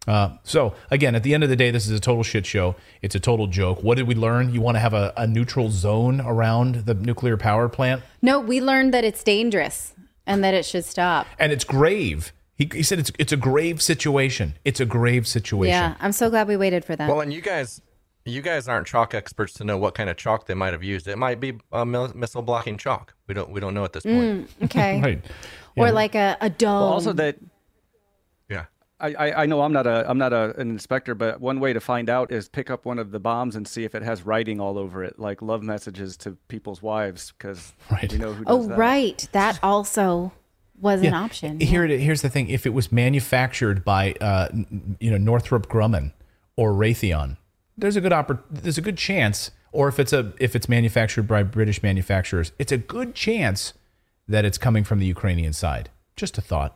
Speaker 2: So again, at the end of the day, this is a total shit show. It's a total joke. What did we learn? You want to have a neutral zone around the nuclear power plant?
Speaker 3: No, we learned that it's dangerous and that it should stop.
Speaker 2: And it's grave. He said it's a grave situation. It's a grave situation.
Speaker 3: Yeah, I'm so glad we waited for that.
Speaker 4: Well, and you guys aren't chalk experts to know what kind of chalk they might have used. It might be missile blocking chalk. We don't know at this point.
Speaker 3: Okay.
Speaker 2: Right.
Speaker 3: Or like a dome.
Speaker 5: Well, also that.
Speaker 4: Yeah.
Speaker 5: I know I'm not an inspector, but one way to find out is pick up one of the bombs and see if it has writing all over it, like love messages to people's wives, because we know who does that.
Speaker 3: Right. That also was an option.
Speaker 2: Here's the thing: if it was manufactured by Northrop Grumman or Raytheon, there's a good chance, or if it's manufactured by British manufacturers, it's a good chance that it's coming from the Ukrainian side. Just a thought.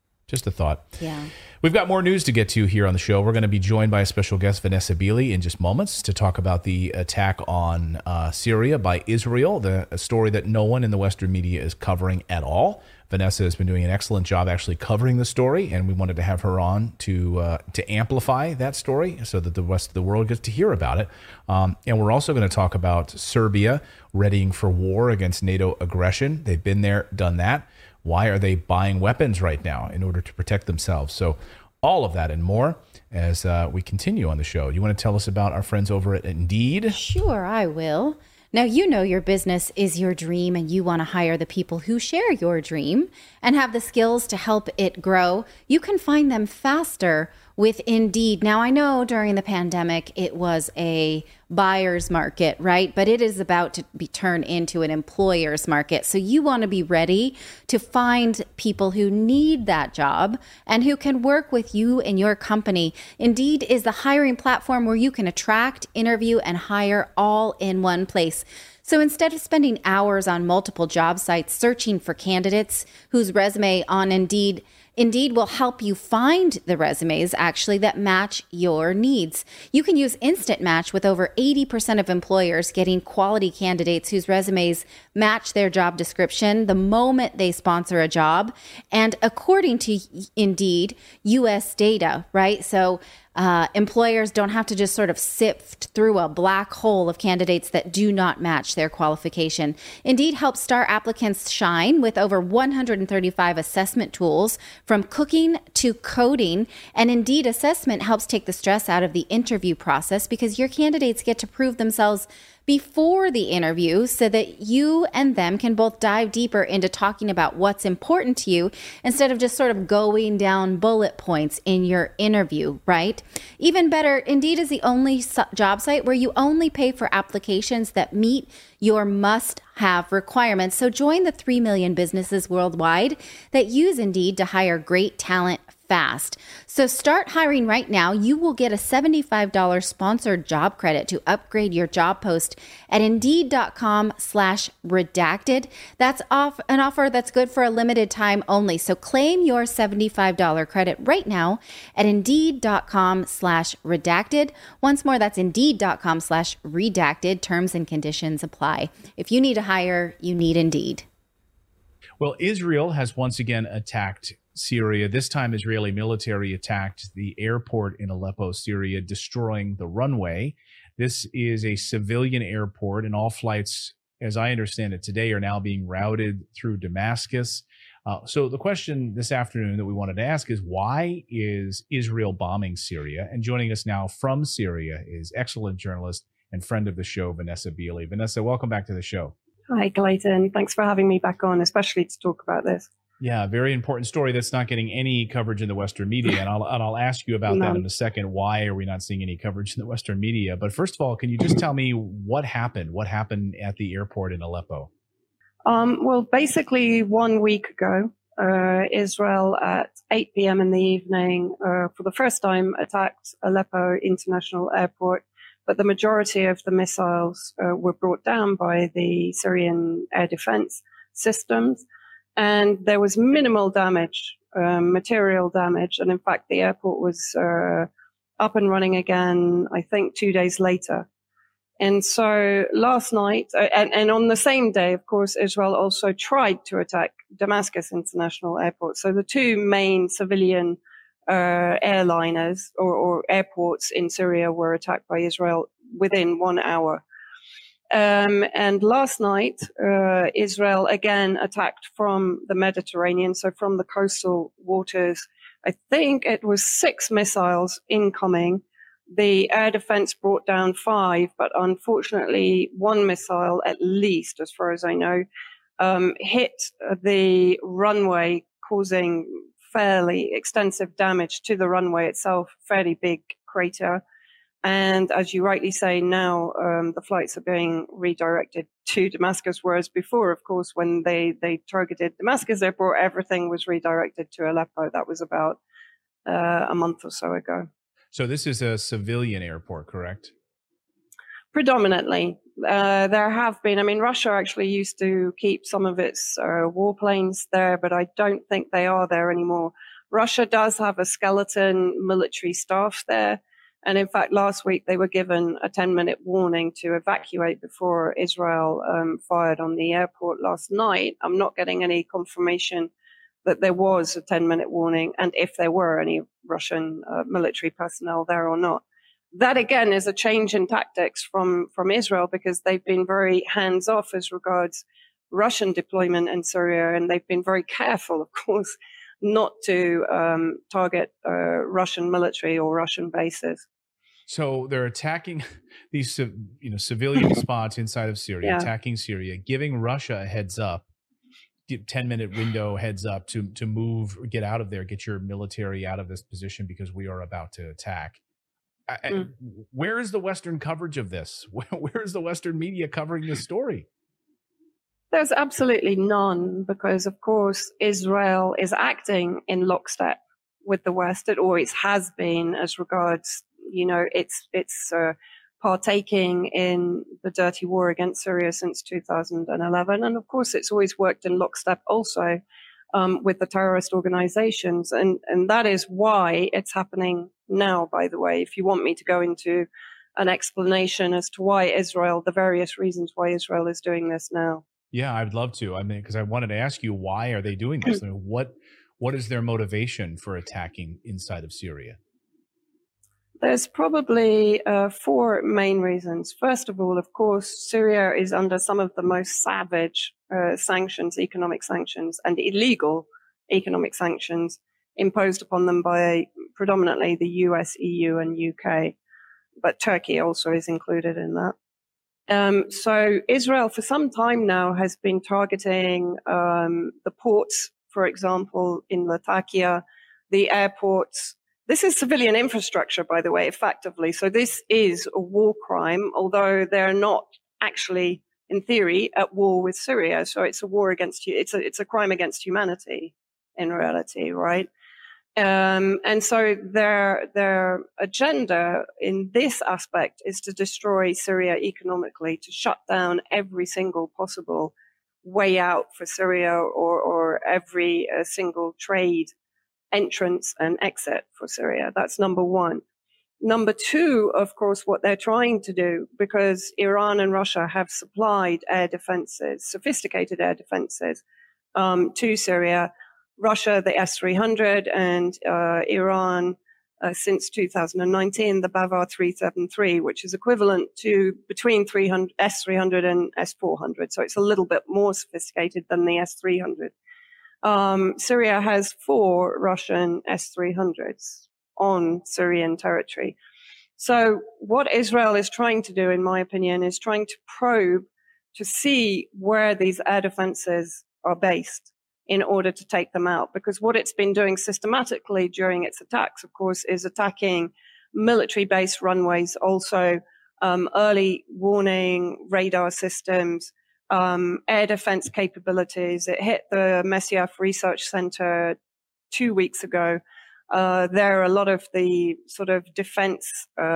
Speaker 3: Yeah.
Speaker 2: We've got more news to get to here on the show. We're going to be joined by a special guest, Vanessa Beeley, in just moments to talk about the attack on Syria by Israel, a story that no one in the Western media is covering at all. Vanessa has been doing an excellent job actually covering the story, and we wanted to have her on to amplify that story so that the rest of the world gets to hear about it. And we're also going to talk about Serbia readying for war against NATO aggression. They've been there, done that. Why are they buying weapons right now in order to protect themselves? So all of that and more as we continue on the show. You want to tell us about our friends over at Indeed?
Speaker 3: Sure, I will. Now, you know your business is your dream and you want to hire the people who share your dream and have the skills to help it grow. You can find them faster with Indeed. Now, I know during the pandemic, it was a buyer's market, right? But it is about to be turned into an employer's market. So you want to be ready to find people who need that job and who can work with you and your company. Indeed is the hiring platform where you can attract, interview, and hire all in one place. So instead of spending hours on multiple job sites searching for candidates whose resume on Indeed will help you find the resumes actually that match your needs. You can use Instant Match with over 80% of employers getting quality candidates whose resumes match their job description the moment they sponsor a job. And according to Indeed, US data, right? So employers don't have to just sort of sift through a black hole of candidates that do not match their qualification. Indeed helps star applicants shine with over 135 assessment tools from cooking to coding. And Indeed assessment helps take the stress out of the interview process because your candidates get to prove themselves before the interview so that you and them can both dive deeper into talking about what's important to you instead of just sort of going down bullet points in your interview, right? Even better, Indeed is the only job site where you only pay for applications that meet your must-have requirements. So join the 3 million businesses worldwide that use Indeed to hire great talent fast. So start hiring right now. You will get a $75 sponsored job credit to upgrade your job post at Indeed.com/redacted. That's an offer that's good for a limited time only. So claim your $75 credit right now at Indeed.com/redacted. Once more, that's Indeed.com/redacted. Terms and conditions apply. If you need to hire, you need Indeed.
Speaker 2: Well, Israel has once again attacked Syria. This time, Israeli military attacked the airport in Aleppo, Syria, destroying the runway. This is a civilian airport, and all flights, as I understand it today, are now being routed through Damascus. So the question this afternoon that we wanted to ask is, why is Israel bombing Syria? And joining us now from Syria is excellent journalist and friend of the show, Vanessa Beeley. Vanessa, welcome back to the show.
Speaker 10: Hi, Clayton. Thanks for having me back on, especially to talk about this.
Speaker 2: Yeah, very important story that's not getting any coverage in the Western media. And I'll ask you about that in a second. Why are we not seeing any coverage in the Western media? But first of all, can you just tell me what happened? What happened at the airport in Aleppo?
Speaker 10: Well, basically 1 week ago, Israel at 8 p.m. in the evening, for the first time, attacked Aleppo International Airport. But the majority of the missiles were brought down by the Syrian air defense systems. And there was minimal damage, material damage. And in fact, the airport was up and running again, I think, 2 days later. And so last night, and on the same day, of course, Israel also tried to attack Damascus International Airport. So the two main civilian airliners or airports in Syria were attacked by Israel within 1 hour. And last night, Israel again attacked from the Mediterranean, so from the coastal waters. I think it was 6 missiles incoming. The air defense brought down 5, but unfortunately, 1 missile, at least, as far as I know, hit the runway, causing fairly extensive damage to the runway itself, fairly big crater. And as you rightly say, now the flights are being redirected to Damascus, whereas before, of course, when they targeted Damascus airport, everything was redirected to Aleppo. That was about a month or so ago.
Speaker 2: So this is a civilian airport, correct?
Speaker 10: Predominantly. There have been, I mean, Russia actually used to keep some of its warplanes there, but I don't think they are there anymore. Russia does have a skeleton military staff there. And in fact, last week they were given a 10-minute warning to evacuate before Israel fired on the airport last night. I'm not getting any confirmation that there was a 10-minute warning and if there were any Russian military personnel there or not. That, again, is a change in tactics from Israel, because they've been very hands-off as regards Russian deployment in Syria, and they've been very careful, of course, not to target Russian military or Russian bases.
Speaker 2: So they're attacking these civilian spots inside of Syria, attacking Syria, giving Russia a heads up, 10-minute window heads up to move, get out of there, get your military out of this position because we are about to attack. Where is the Western coverage of this? Where is the Western media covering this story?
Speaker 10: There's absolutely none, because, of course, Israel is acting in lockstep with the West. It always has been, as regards, it's partaking in the dirty war against Syria since 2011. And, of course, it's always worked in lockstep also with the terrorist organizations. And that is why it's happening now, by the way. If you want me to go into an explanation as to why Israel, the various reasons why Israel is doing this now.
Speaker 2: Yeah, I'd love to. I mean, because I wanted to ask you, why are they doing this? I mean, what is their motivation for attacking inside of Syria?
Speaker 10: There's probably 4 main reasons. First of all, of course, Syria is under some of the most savage sanctions, economic sanctions, and illegal economic sanctions imposed upon them by predominantly the US, EU, and UK. But Turkey also is included in that. So Israel, for some time now, has been targeting the ports, for example, in Latakia, the airports. This is civilian infrastructure, by the way, effectively. So this is a war crime, although they're not actually, in theory, at war with Syria. So it's a war against you. It's a crime against humanity, in reality, right? And so their agenda in this aspect is to destroy Syria economically, to shut down every single possible way out for Syria, or every single trade entrance and exit for Syria. That's number one. Number two, of course, what they're trying to do, because Iran and Russia have supplied air defenses, sophisticated air defenses, to Syria. Russia, the S-300, and Iran, since 2019, the Bavar 373, which is equivalent to between S-300 and S-400. So it's a little bit more sophisticated than the S-300. Syria has 4 Russian S-300s on Syrian territory. So what Israel is trying to do, in my opinion, is trying to probe to see where these air defenses are based in order to take them out. Because what it's been doing systematically during its attacks, of course, is attacking military base runways, also early warning radar systems, air defense capabilities. It hit the Messiaf Research Center 2 weeks ago. There, a lot of the sort of defense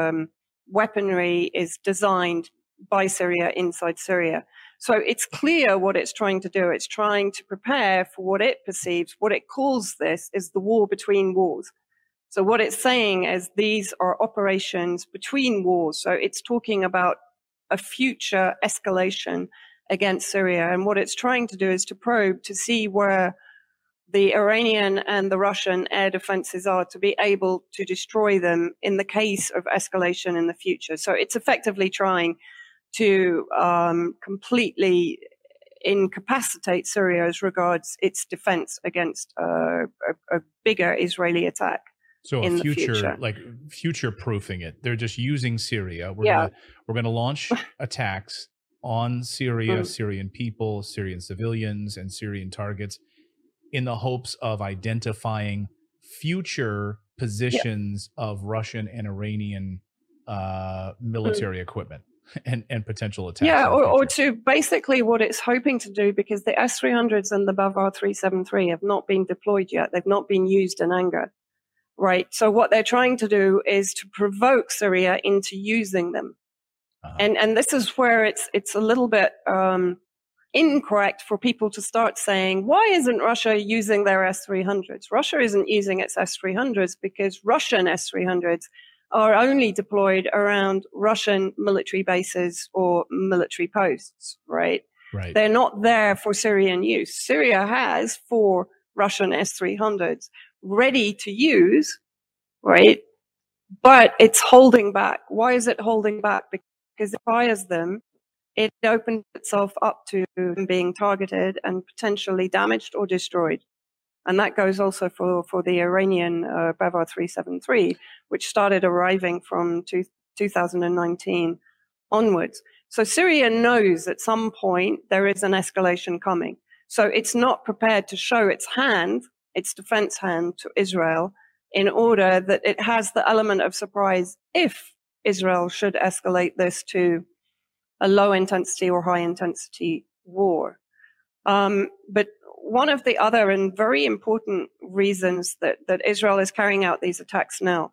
Speaker 10: weaponry is designed by Syria inside Syria. So it's clear what it's trying to do. It's trying to prepare for what it perceives, what it calls this is the war between wars. So what it's saying is these are operations between wars. So it's talking about a future escalation against Syria. And what it's trying to do is to probe to see where the Iranian and the Russian air defenses are to be able to destroy them in the case of escalation in the future. So it's effectively trying to completely incapacitate Syria as regards its defense against a bigger Israeli attack.
Speaker 2: So
Speaker 10: in
Speaker 2: a
Speaker 10: the future,
Speaker 2: like future proofing it. They're just using Syria. We're gonna launch attacks on Syria, Syrian people, Syrian civilians, and Syrian targets in the hopes of identifying future positions of Russian and Iranian military equipment and potential attacks.
Speaker 10: Yeah, or to basically what it's hoping to do, because the S-300s and the Bavar 373 have not been deployed yet. They've not been used in anger, right? So what they're trying to do is to provoke Syria into using them. And this is where it's a little bit incorrect for people to start saying, why isn't Russia using their S-300s? Russia isn't using its S-300s because Russian S-300s are only deployed around Russian military bases or military posts, right?
Speaker 2: Right.
Speaker 10: They're not there for Syrian use. Syria has 4 Russian S-300s ready to use, right? But it's holding back. Why is it holding back? Because it fires them, it opens itself up to being targeted and potentially damaged or destroyed. And that goes also for the Iranian Bavar 373, which started arriving from 2019 onwards. So Syria knows at some point there is an escalation coming. So it's not prepared to show its hand, its defense hand to Israel, in order that it has the element of surprise if Israel should escalate this to a low intensity or high intensity war. But one of the other and very important reasons that Israel is carrying out these attacks now,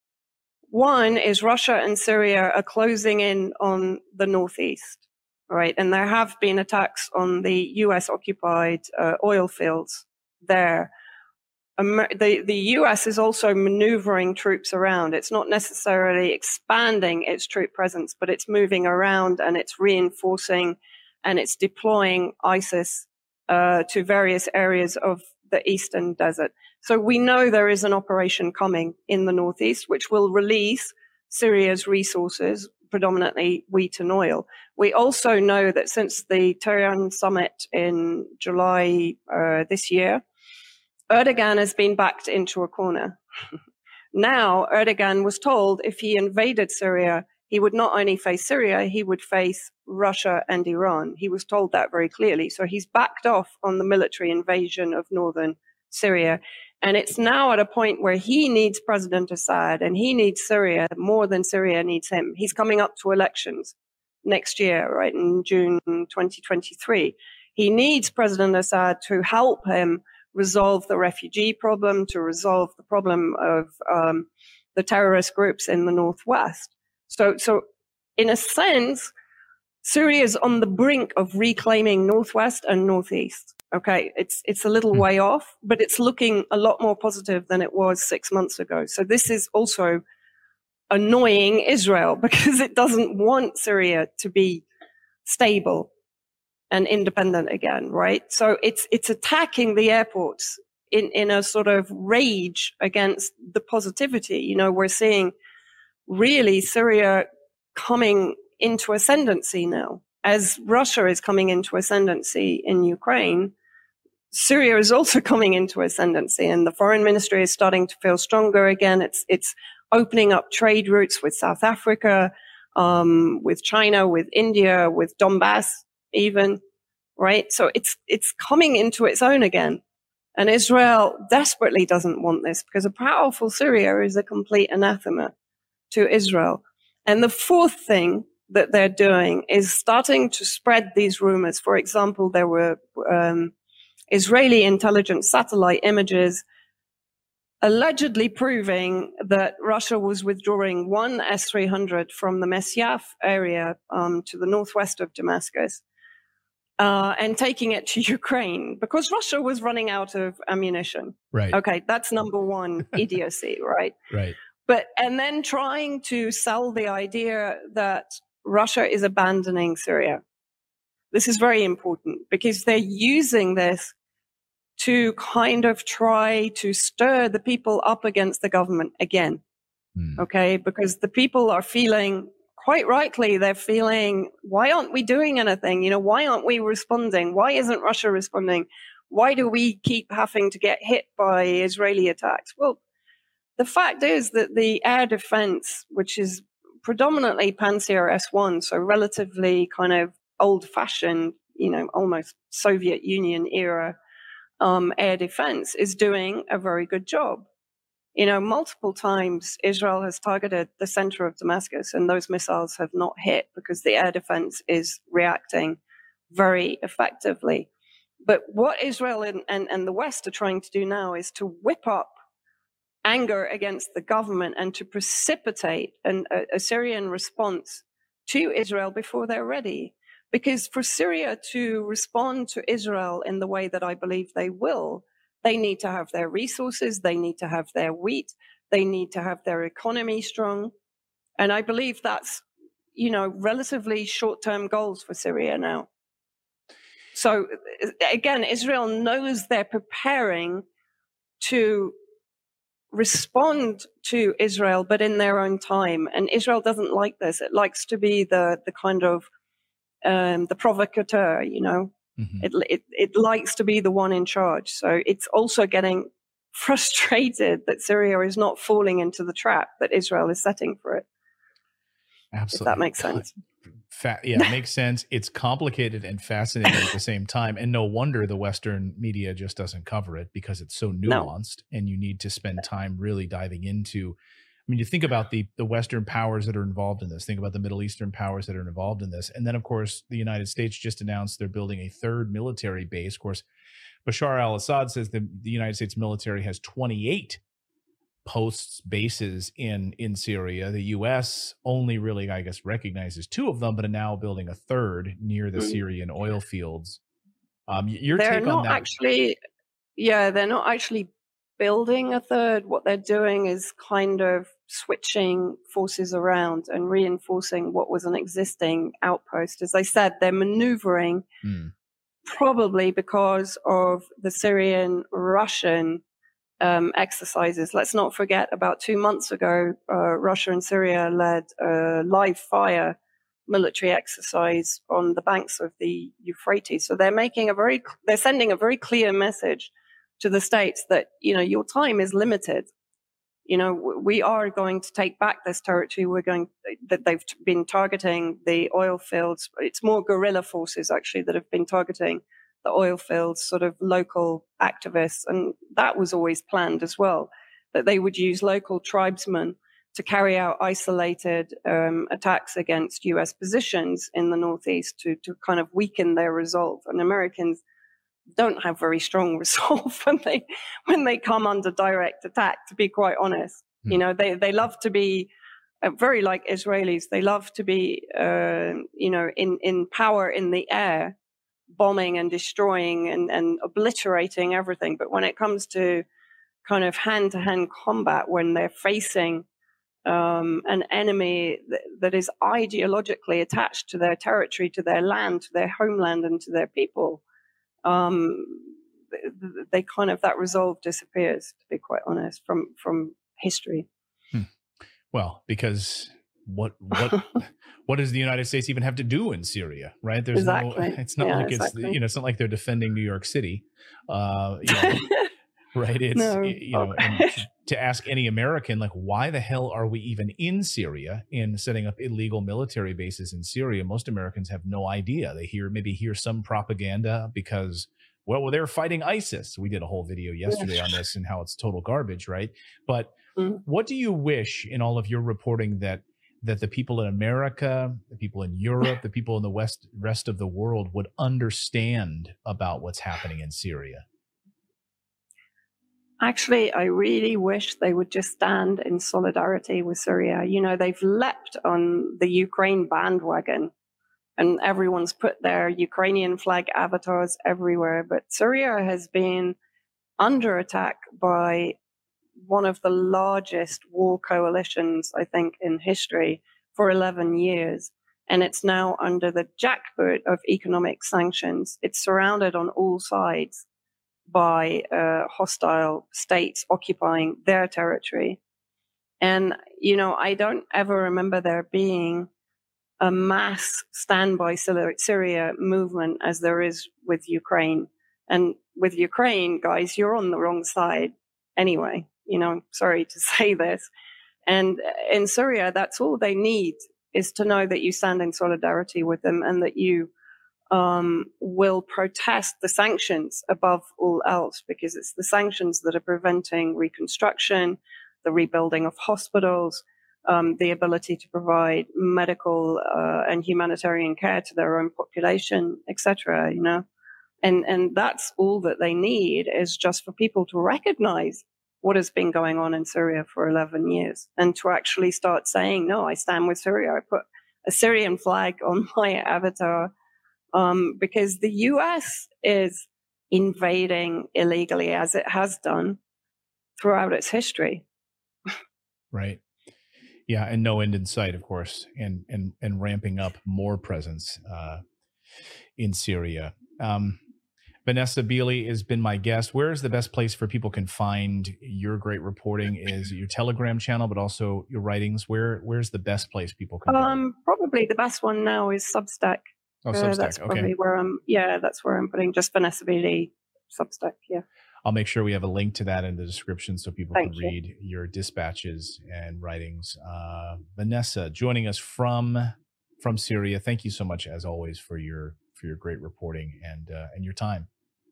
Speaker 10: one is Russia and Syria are closing in on the northeast, right? And there have been attacks on the US-occupied oil fields there. The US is also maneuvering troops around. It's not necessarily expanding its troop presence, but it's moving around and it's reinforcing and it's deploying ISIS to various areas of the eastern desert. So we know there is an operation coming in the northeast, which will release Syria's resources, predominantly wheat and oil. We also know that since the Tehran summit in July this year, Erdogan has been backed into a corner. Now, Erdogan was told if he invaded Syria, he would not only face Syria, he would face Russia and Iran. He was told that very clearly. So he's backed off on the military invasion of northern Syria. And it's now at a point where he needs President Assad and he needs Syria more than Syria needs him. He's coming up to elections next year, right, in June 2023. He needs President Assad to help him resolve the refugee problem, to resolve the problem of the terrorist groups in the northwest. So in a sense, Syria is on the brink of reclaiming northwest and northeast. Okay, it's a little way off, but it's looking a lot more positive than it was 6 months ago. So this is also annoying Israel because it doesn't want Syria to be stable. and independent again, right? So it's attacking the airports in a sort of rage against the positivity. You know, we're seeing really Syria coming into ascendancy now. As Russia is coming into ascendancy in Ukraine, Syria is also coming into ascendancy, and the foreign ministry is starting to feel stronger again. It's opening up trade routes with South Africa, with China, with India, with Donbass even, right? So it's coming into its own again. And Israel desperately doesn't want this, because a powerful Syria is a complete anathema to Israel. And the fourth thing that they're doing is starting to spread these rumors. For example, there were Israeli intelligence satellite images allegedly proving that Russia was withdrawing one S-300 from the Mesyaf area to the northwest of Damascus and taking it to Ukraine because Russia was running out of ammunition.
Speaker 2: Right.
Speaker 10: Okay, that's number one idiocy, right?
Speaker 2: Right.
Speaker 10: And then trying to sell the idea that Russia is abandoning Syria. This is very important because they're using this to kind of try to stir the people up against the government again. Okay, because the people are feeling, quite rightly, they're feeling, why aren't we doing anything? You know, why aren't we responding? Why isn't Russia responding? Why do we keep having to get hit by Israeli attacks? Well, the fact is that the air defense, which is predominantly Pantsir S-1, so relatively kind of old-fashioned, you know, almost Soviet Union era air defense, is doing a very good job. You know, multiple times Israel has targeted the center of Damascus, and those missiles have not hit because the air defense is reacting very effectively. But what Israel and the West are trying to do now is to whip up anger against the government and to precipitate a Syrian response to Israel before they're ready. Because for Syria to respond to Israel in the way that I believe they will, they need to have their resources, they need to have their wheat, they need to have their economy strong. And I believe that's, you know, relatively short-term goals for Syria now. So again, Israel knows they're preparing to respond to Israel, but in their own time. And Israel doesn't like this. It likes to be the kind of the provocateur, you know. It likes to be the one in charge. So it's also getting frustrated that Syria is not falling into the trap that Israel is setting for it.
Speaker 2: Absolutely.
Speaker 10: If that makes sense.
Speaker 2: Yeah, it makes sense. It's complicated and fascinating at the same time. And no wonder the Western media just doesn't cover it, because it's so nuanced and you need to spend time really diving into. I mean, you think about the Western powers that are involved in this, think about the Middle Eastern powers that are involved in this. And then, of course, the United States just announced they're building a third military base. Of course, Bashar al-Assad says the United States military has 28 posts, bases in Syria. The U.S. only really, I guess, recognizes 2 of them, but are now building a third near the Syrian oil fields. Your take on that?
Speaker 10: They're not actually building a third. What they're doing is kind of switching forces around and reinforcing what was an existing outpost. As I said, they're maneuvering probably because of the Syrian-Russian exercises. Let's not forget, about 2 months ago, Russia and Syria led a live fire military exercise on the banks of the Euphrates. So they're sending a very clear message to the states that, you know, your time is limited. You know, we are going to take back this territory. That they've been targeting the oil fields. It's more guerrilla forces actually that have been targeting the oil fields, sort of local activists. And that was always planned as well, that they would use local tribesmen to carry out isolated attacks against US positions in the Northeast to kind of weaken their resolve. And Americans don't have very strong resolve when they come under direct attack, to be quite honest. You know, they love to be very like Israelis. They love to be, you know, in power in the air, bombing and destroying and obliterating everything. But when it comes to kind of hand-to-hand combat, when they're facing an enemy that is ideologically attached to their territory, to their land, to their homeland, and to their people, they kind of, that resolve disappears, to be quite honest, from history.
Speaker 2: Well, because what does the United States even have to do in Syria, right? There's
Speaker 10: exactly.
Speaker 2: It's not like
Speaker 10: exactly.
Speaker 2: it's, it's not like they're defending New York City, right? It's, and to ask any American, like, why the hell are we even in Syria in setting up illegal military bases in Syria? Most Americans have no idea. They maybe hear some propaganda because, well, they're fighting ISIS. We did a whole video yesterday on this and how it's total garbage, right? But what do you wish in all of your reporting that the people in America, the people in Europe, the people in the rest of the world would understand about what's happening in Syria?
Speaker 10: Actually, I really wish they would just stand in solidarity with Syria. You know, they've leapt on the Ukraine bandwagon and everyone's put their Ukrainian flag avatars everywhere. But Syria has been under attack by one of the largest war coalitions, I think, in history for 11 years. And it's now under the jackboot of economic sanctions. It's surrounded on all sides by hostile states occupying their territory. And, you know, I don't ever remember there being a mass stand by Syria movement as there is with Ukraine. And with Ukraine, guys, you're on the wrong side anyway. You know, I'm sorry to say this. And in Syria, that's all they need, is to know that you stand in solidarity with them and that you will protest the sanctions above all else, because it's the sanctions that are preventing reconstruction, the rebuilding of hospitals, the ability to provide medical and humanitarian care to their own population, etc. You know, and that's all that they need, is just for people to recognize what has been going on in Syria for 11 years and to actually start saying, no, I stand with Syria. I put a Syrian flag on my avatar. Because the US is invading illegally, as it has done throughout its history.
Speaker 2: Right. Yeah, and no end in sight, of course, and ramping up more presence in Syria. Vanessa Beeley has been my guest. Where is the best place for people can find your great reporting? Is your Telegram channel, but also your writings? Where's the best place people can go?
Speaker 10: Probably the best one now is Substack.
Speaker 2: Oh, Substack.
Speaker 10: That's probably
Speaker 2: okay.
Speaker 10: That's where I'm putting just Vanessa Beeley Substack. Yeah.
Speaker 2: I'll make sure we have a link to that in the description so people can read your dispatches and writings. Vanessa, joining us from Syria. Thank you so much, as always, for your great reporting and your time.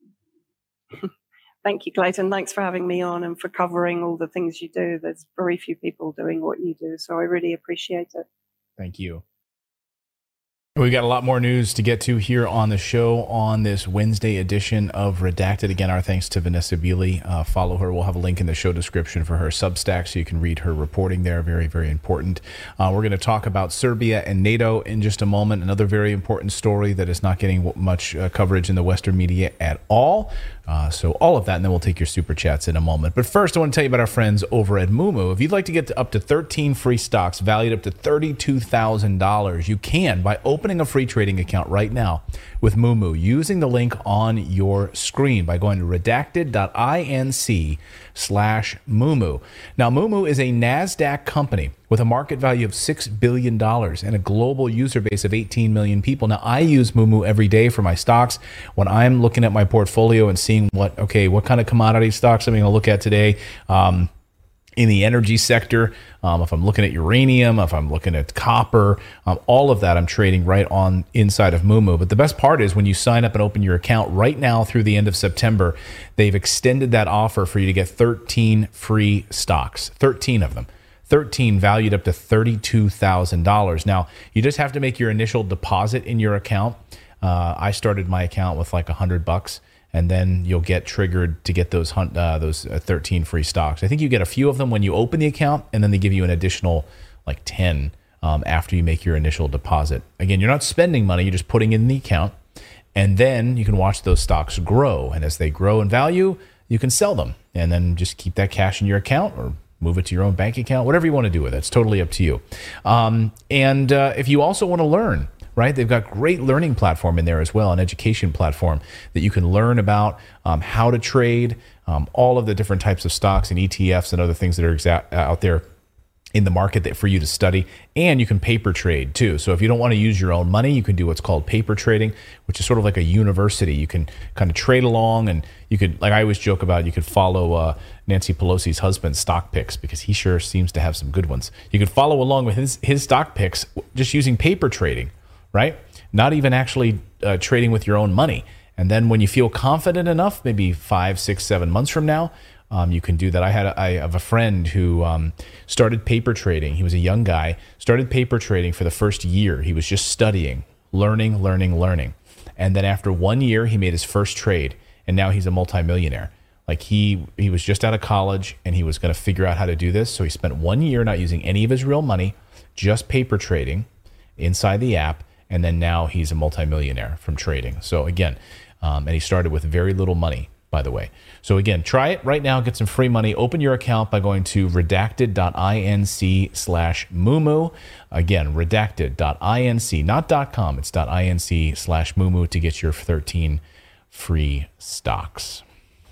Speaker 10: Thank you, Clayton. Thanks for having me on and for covering all the things you do. There's very few people doing what you do, so I really appreciate it.
Speaker 2: Thank you. We've got a lot more news to get to here on the show on this Wednesday edition of Redacted. Again, our thanks to Vanessa Beeley. Follow her. We'll have a link in the show description for her Substack so you can read her reporting there. Very, very important. We're going to talk about Serbia and NATO in just a moment. Another very important story that is not getting much coverage in the Western media at all. So all of that, and then we'll take your super chats in a moment. But first, I want to tell you about our friends over at Moomoo. If you'd like to get up to 13 free stocks valued up to $32,000, you can by opening a free trading account right now with Moomoo using the link on your screen by going to redacted.inc/Moomoo. Now, Moomoo is a NASDAQ company with a market value of $6 billion and a global user base of 18 million people. Now, I use Moomoo every day for my stocks. When I'm looking at my portfolio and seeing what kind of commodity stocks I'm going to look at today, in the energy sector, if I'm looking at uranium, if I'm looking at copper, all of that I'm trading right on inside of Moomoo. But the best part is when you sign up and open your account right now through the end of September, they've extended that offer for you to get 13 free stocks, 13 of them. 13 valued up to $32,000. Now, you just have to make your initial deposit in your account. I started my account with like $100, and then you'll get triggered to get those 13 free stocks. I think you get a few of them when you open the account, and then they give you an additional like 10 after you make your initial deposit. Again, you're not spending money, you're just putting in the account, and then you can watch those stocks grow. And as they grow in value, you can sell them and then just keep that cash in your account or move it to your own bank account, whatever you want to do with it. It's totally up to you. If you also want to learn, right, they've got great learning platform in there as well, an education platform that you can learn about how to trade, all of the different types of stocks and ETFs and other things that are out there in the market for you to study. And you can paper trade too. So if you don't want to use your own money, you can do what's called paper trading, which is sort of like a university. You can kind of trade along, and you could, like I always joke about, you could follow Nancy Pelosi's husband's stock picks, because he sure seems to have some good ones. You could follow along with his stock picks just using paper trading, right? Not even actually trading with your own money. And then when you feel confident enough, maybe 5, 6, 7 months from now, you can do that. I have a friend who started paper trading. He was a young guy, started paper trading for the first year. He was just studying, learning. And then after 1 year, he made his first trade, and now he's a multimillionaire. Like he was just out of college, and he was going to figure out how to do this. So he spent 1 year not using any of his real money, just paper trading inside the app. And then now he's a multimillionaire from trading. So again, and he started with very little money, by the way. So again, try it right now. Get some free money. Open your account by going to redacted.inc/Moomoo. Again, redacted.inc, not .com. It's .inc/Moomoo to get your 13 free stocks.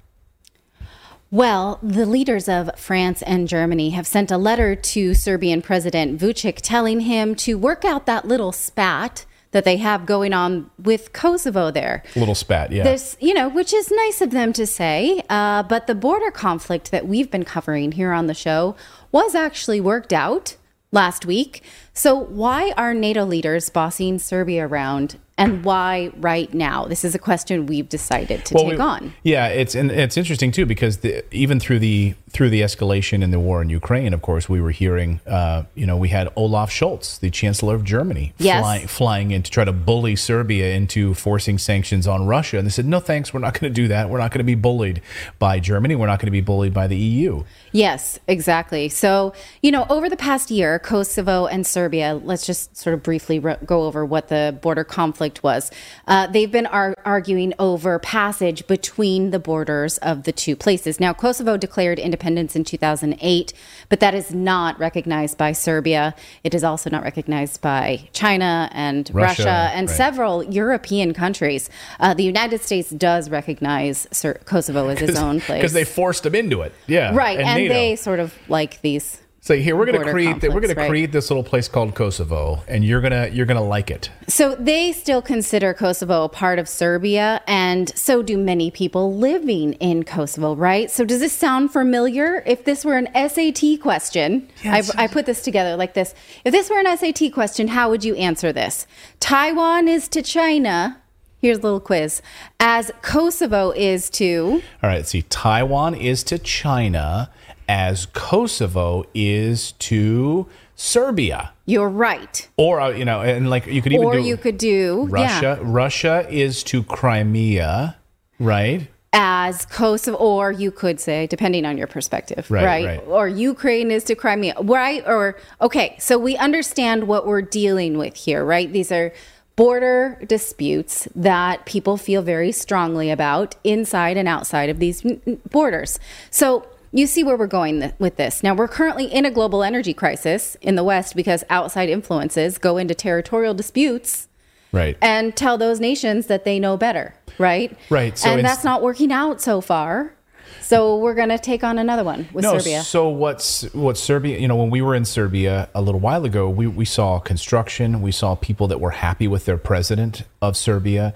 Speaker 3: Well, the leaders of France and Germany have sent a letter to Serbian President Vučić telling him to work out that little spat that they have going on with Kosovo there.
Speaker 2: Little spat, yeah.
Speaker 3: This, which is nice of them to say, but the border conflict that we've been covering here on the show was actually worked out last week. So why are NATO leaders bossing Serbia around, and why right now? This is a question we've decided to take on.
Speaker 2: Yeah, it's interesting too, because even through the escalation in the war in Ukraine, of course, we were hearing, we had Olaf Scholz, the Chancellor of Germany, flying in to try to bully Serbia into forcing sanctions on Russia. And they said, no, thanks, we're not going to do that. We're not going to be bullied by Germany. We're not going to be bullied by the EU.
Speaker 3: Yes, exactly. So, over the past year, Kosovo and Serbia, let's just sort of briefly go over what the border conflict was. They've been arguing over passage between the borders of the two places. Now, Kosovo declared independence in 2008, but that is not recognized by Serbia. It is also not recognized by China and Russia and several European countries. The United States does recognize Kosovo as its own place.
Speaker 2: Because they forced them into it. Yeah.
Speaker 3: Right. And they sort of like these.
Speaker 2: So here we're going to create this little place called Kosovo, and you're gonna like it.
Speaker 3: So they still consider Kosovo a part of Serbia, and so do many people living in Kosovo, right? So does this sound familiar? If this were an SAT question, yes. I put this together like this. If this were an SAT question, how would you answer this? Taiwan is to China. Here's a little quiz. As Kosovo is to.
Speaker 2: All right. See, Taiwan is to China, as Kosovo is to Serbia.
Speaker 3: You're right.
Speaker 2: Or, and like you could even do.
Speaker 3: Or you could do.
Speaker 2: Russia. Yeah. Russia is to Crimea, right?
Speaker 3: As Kosovo, or you could say, depending on your perspective, right? Or Ukraine is to Crimea, right? Okay, so we understand what we're dealing with here, right? These are border disputes that people feel very strongly about inside and outside of these borders. So you see where we're going with this. Now, we're currently in a global energy crisis in the West because outside influences go into territorial disputes,
Speaker 2: right,
Speaker 3: and tell those nations that they know better, right?
Speaker 2: Right.
Speaker 3: So that's not working out so far. So we're going to take on another one with Serbia.
Speaker 2: So what Serbia, when we were in Serbia a little while ago, we saw construction. We saw people that were happy with their president of Serbia.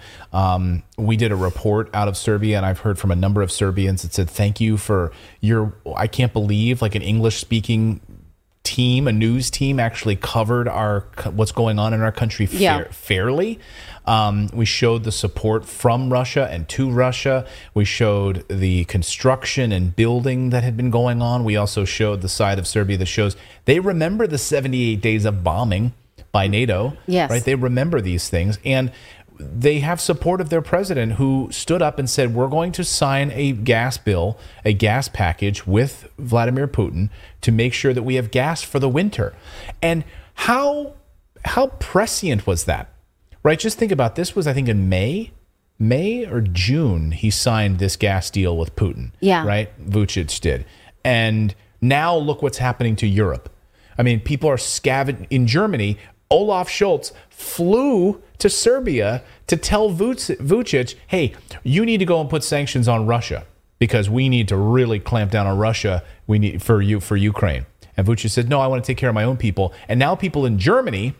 Speaker 2: We did a report out of Serbia, and I've heard from a number of Serbians that said, thank you for I can't believe like an English-speaking team, a news team actually covered what's going on in our country fairly. We showed the support from Russia and to Russia. We showed the construction and building that had been going on. We also showed the side of Serbia that shows they remember the 78 days of bombing by NATO.
Speaker 3: Yes.
Speaker 2: Right? They remember these things. And they have support of their president, who stood up and said, we're going to sign a gas bill, a gas package with Vladimir Putin to make sure that we have gas for the winter. And how prescient was that? Right? Just think about this. Was, I think, in May or June, he signed this gas deal with Putin.
Speaker 3: Yeah.
Speaker 2: Right? Vučić did. And Now look what's happening to Europe. I mean, people are scavenging. In Germany, Olaf Scholz flew to Serbia to tell Vucic, hey, you need to go and put sanctions on Russia because we need to really clamp down on Russia. We need for Ukraine. And Vucic said, no, I want to take care of my own people. And now people in Germany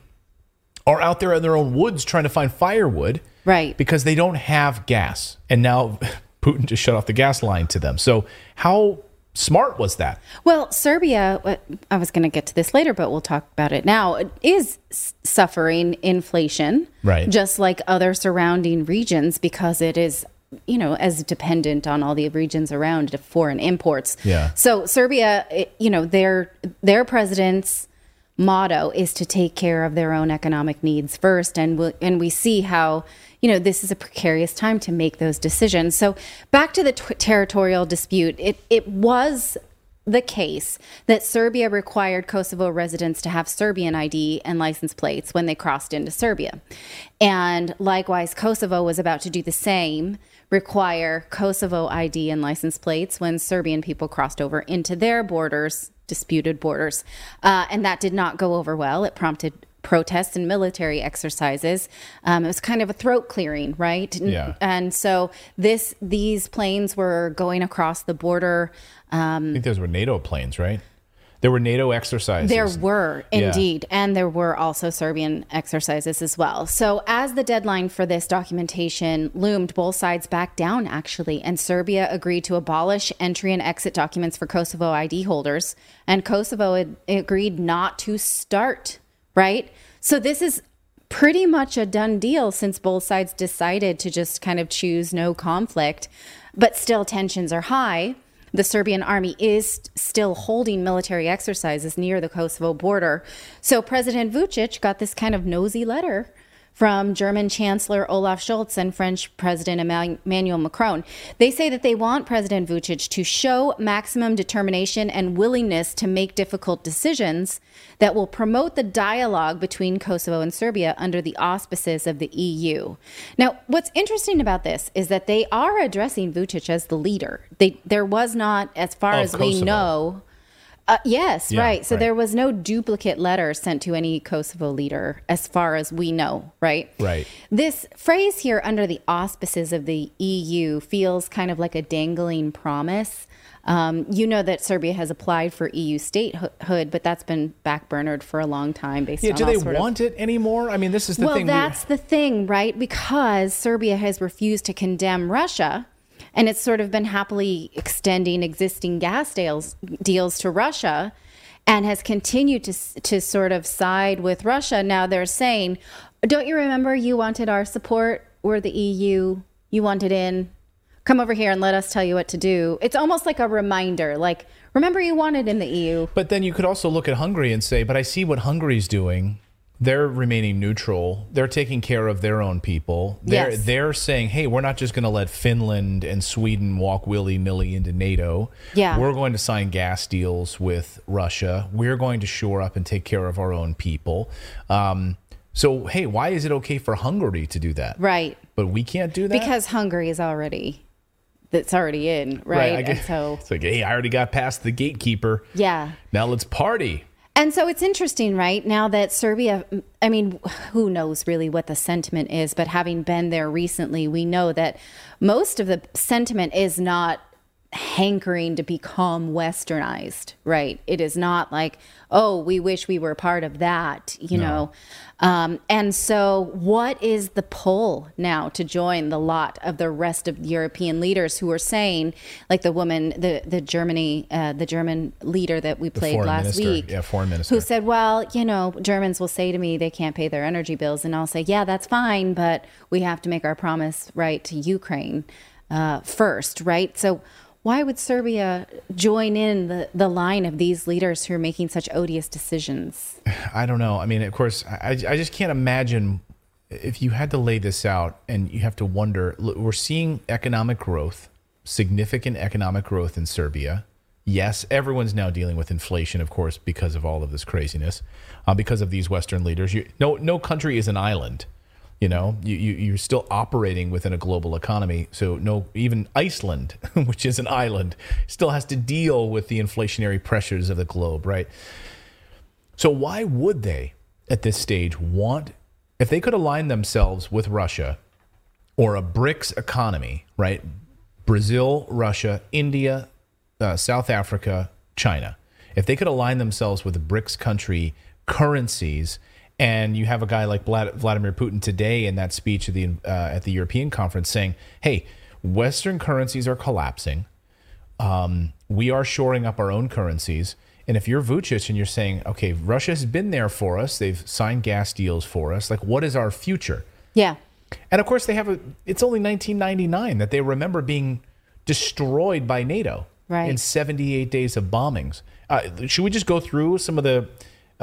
Speaker 2: are out there in their own woods trying to find firewood.
Speaker 3: Right.
Speaker 2: Because they don't have gas. And now Putin just shut off the gas line to them. So how smart was that?
Speaker 3: Well, Serbia, I was going to get to this later, but we'll talk about it now, is suffering inflation,
Speaker 2: right,
Speaker 3: just like other surrounding regions, because it is, you know, as dependent on all the regions around foreign imports.
Speaker 2: Yeah.
Speaker 3: So Serbia, you know, their president's motto is to take care of their own economic needs first, and we see how, you know, this is a precarious time to make those decisions. So back to the territorial dispute, it was the case that Serbia required Kosovo residents to have Serbian ID and license plates when they crossed into Serbia. And likewise, Kosovo was about to do the same, require Kosovo ID and license plates when Serbian people crossed over into their borders, disputed borders. And that did not go over well. It prompted protests and military exercises. It was kind of a throat clearing, right?
Speaker 2: Yeah.
Speaker 3: And so these planes were going across the border.
Speaker 2: I think those were NATO planes, right? There were NATO exercises.
Speaker 3: There were, indeed. Yeah. And there were also Serbian exercises as well. So as the deadline for this documentation loomed, both sides backed down, actually. And Serbia agreed to abolish entry and exit documents for Kosovo ID holders. And Kosovo had agreed not to start, right? So this is pretty much a done deal since both sides decided to just kind of choose no conflict. But still, tensions are high. The Serbian army is still holding military exercises near the Kosovo border. So President Vucic got this kind of nosy letter from German Chancellor Olaf Scholz and French President Emmanuel Macron. They say that they want President Vucic to show maximum determination and willingness to make difficult decisions that will promote the dialogue between Kosovo and Serbia under the auspices of the EU. Now, what's interesting about this is that they are addressing Vucic as the leader. There was not, as far as
Speaker 2: Kosovo.
Speaker 3: we know, yes,
Speaker 2: Yeah,
Speaker 3: right. So
Speaker 2: right.
Speaker 3: there was no duplicate letter sent to any Kosovo leader, as far as we know, right?
Speaker 2: Right.
Speaker 3: This phrase here, under the auspices of the EU, feels kind of like a dangling promise. You know that Serbia has applied for EU statehood, but that's been backburnered for a long time based on
Speaker 2: do
Speaker 3: all
Speaker 2: they
Speaker 3: sort
Speaker 2: want it anymore? I mean, this is the thing.
Speaker 3: Well, that's the thing, right? Because Serbia has refused to condemn Russia, and it's sort of been happily extending existing gas deals to Russia, and has continued to sort of side with Russia. Now they're saying, don't you remember you wanted our support? We're the EU. You wanted in. Come over here and let us tell you what to do. It's almost like a reminder, like, remember you wanted in the EU.
Speaker 2: But then you could also look at Hungary and say, but I see what Hungary's doing. They're remaining neutral. They're taking care of their own people. They're saying, hey, we're not just going to let Finland and Sweden walk willy-nilly into NATO.
Speaker 3: Yeah.
Speaker 2: We're going to sign gas deals with Russia. We're going to shore up and take care of our own people. So, hey, why is it okay for Hungary to do that?
Speaker 3: Right.
Speaker 2: But we can't do that?
Speaker 3: Because Hungary is already in, right?
Speaker 2: And so it's like, hey, I already got past the gatekeeper.
Speaker 3: Yeah.
Speaker 2: Now let's party.
Speaker 3: And so it's interesting, right? Now that Serbia, I mean, who knows really what the sentiment is, but having been there recently, we know that most of the sentiment is not hankering to become westernized, right? It is not like, oh, we wish we were part of that, you know? And so what is the pull now to join the lot of the rest of European leaders who are saying, like the woman, the German leader that we played last week,
Speaker 2: foreign minister,
Speaker 3: who said, well, you know, Germans will say to me they can't pay their energy bills, and I'll say, yeah, that's fine, but we have to make our promise right to Ukraine first, right? So why would Serbia join in the line of these leaders who are making such odious decisions?
Speaker 2: I don't know. I mean, of course, I just can't imagine if you had to lay this out, and you have to wonder, look, we're seeing economic growth, significant economic growth in Serbia. Yes, everyone's now dealing with inflation, of course, because of all of this craziness, because of these Western leaders. No country is an island. You know, you're still operating within a global economy. So no, even Iceland, which is an island, still has to deal with the inflationary pressures of the globe, right? So why would they, at this stage, if they could align themselves with Russia or a BRICS economy, right? Brazil, Russia, India, South Africa, China. If they could align themselves with the BRICS country currencies, and you have a guy like Vladimir Putin today in that speech at the European conference saying, hey, Western currencies are collapsing. We are shoring up our own currencies. And if you're Vucic and you're saying, okay, Russia's been there for us. They've signed gas deals for us. Like, what is our future?
Speaker 3: Yeah.
Speaker 2: And of course, it's only 1999 that they remember being destroyed by NATO in 78 days of bombings. Should we just go through some of the...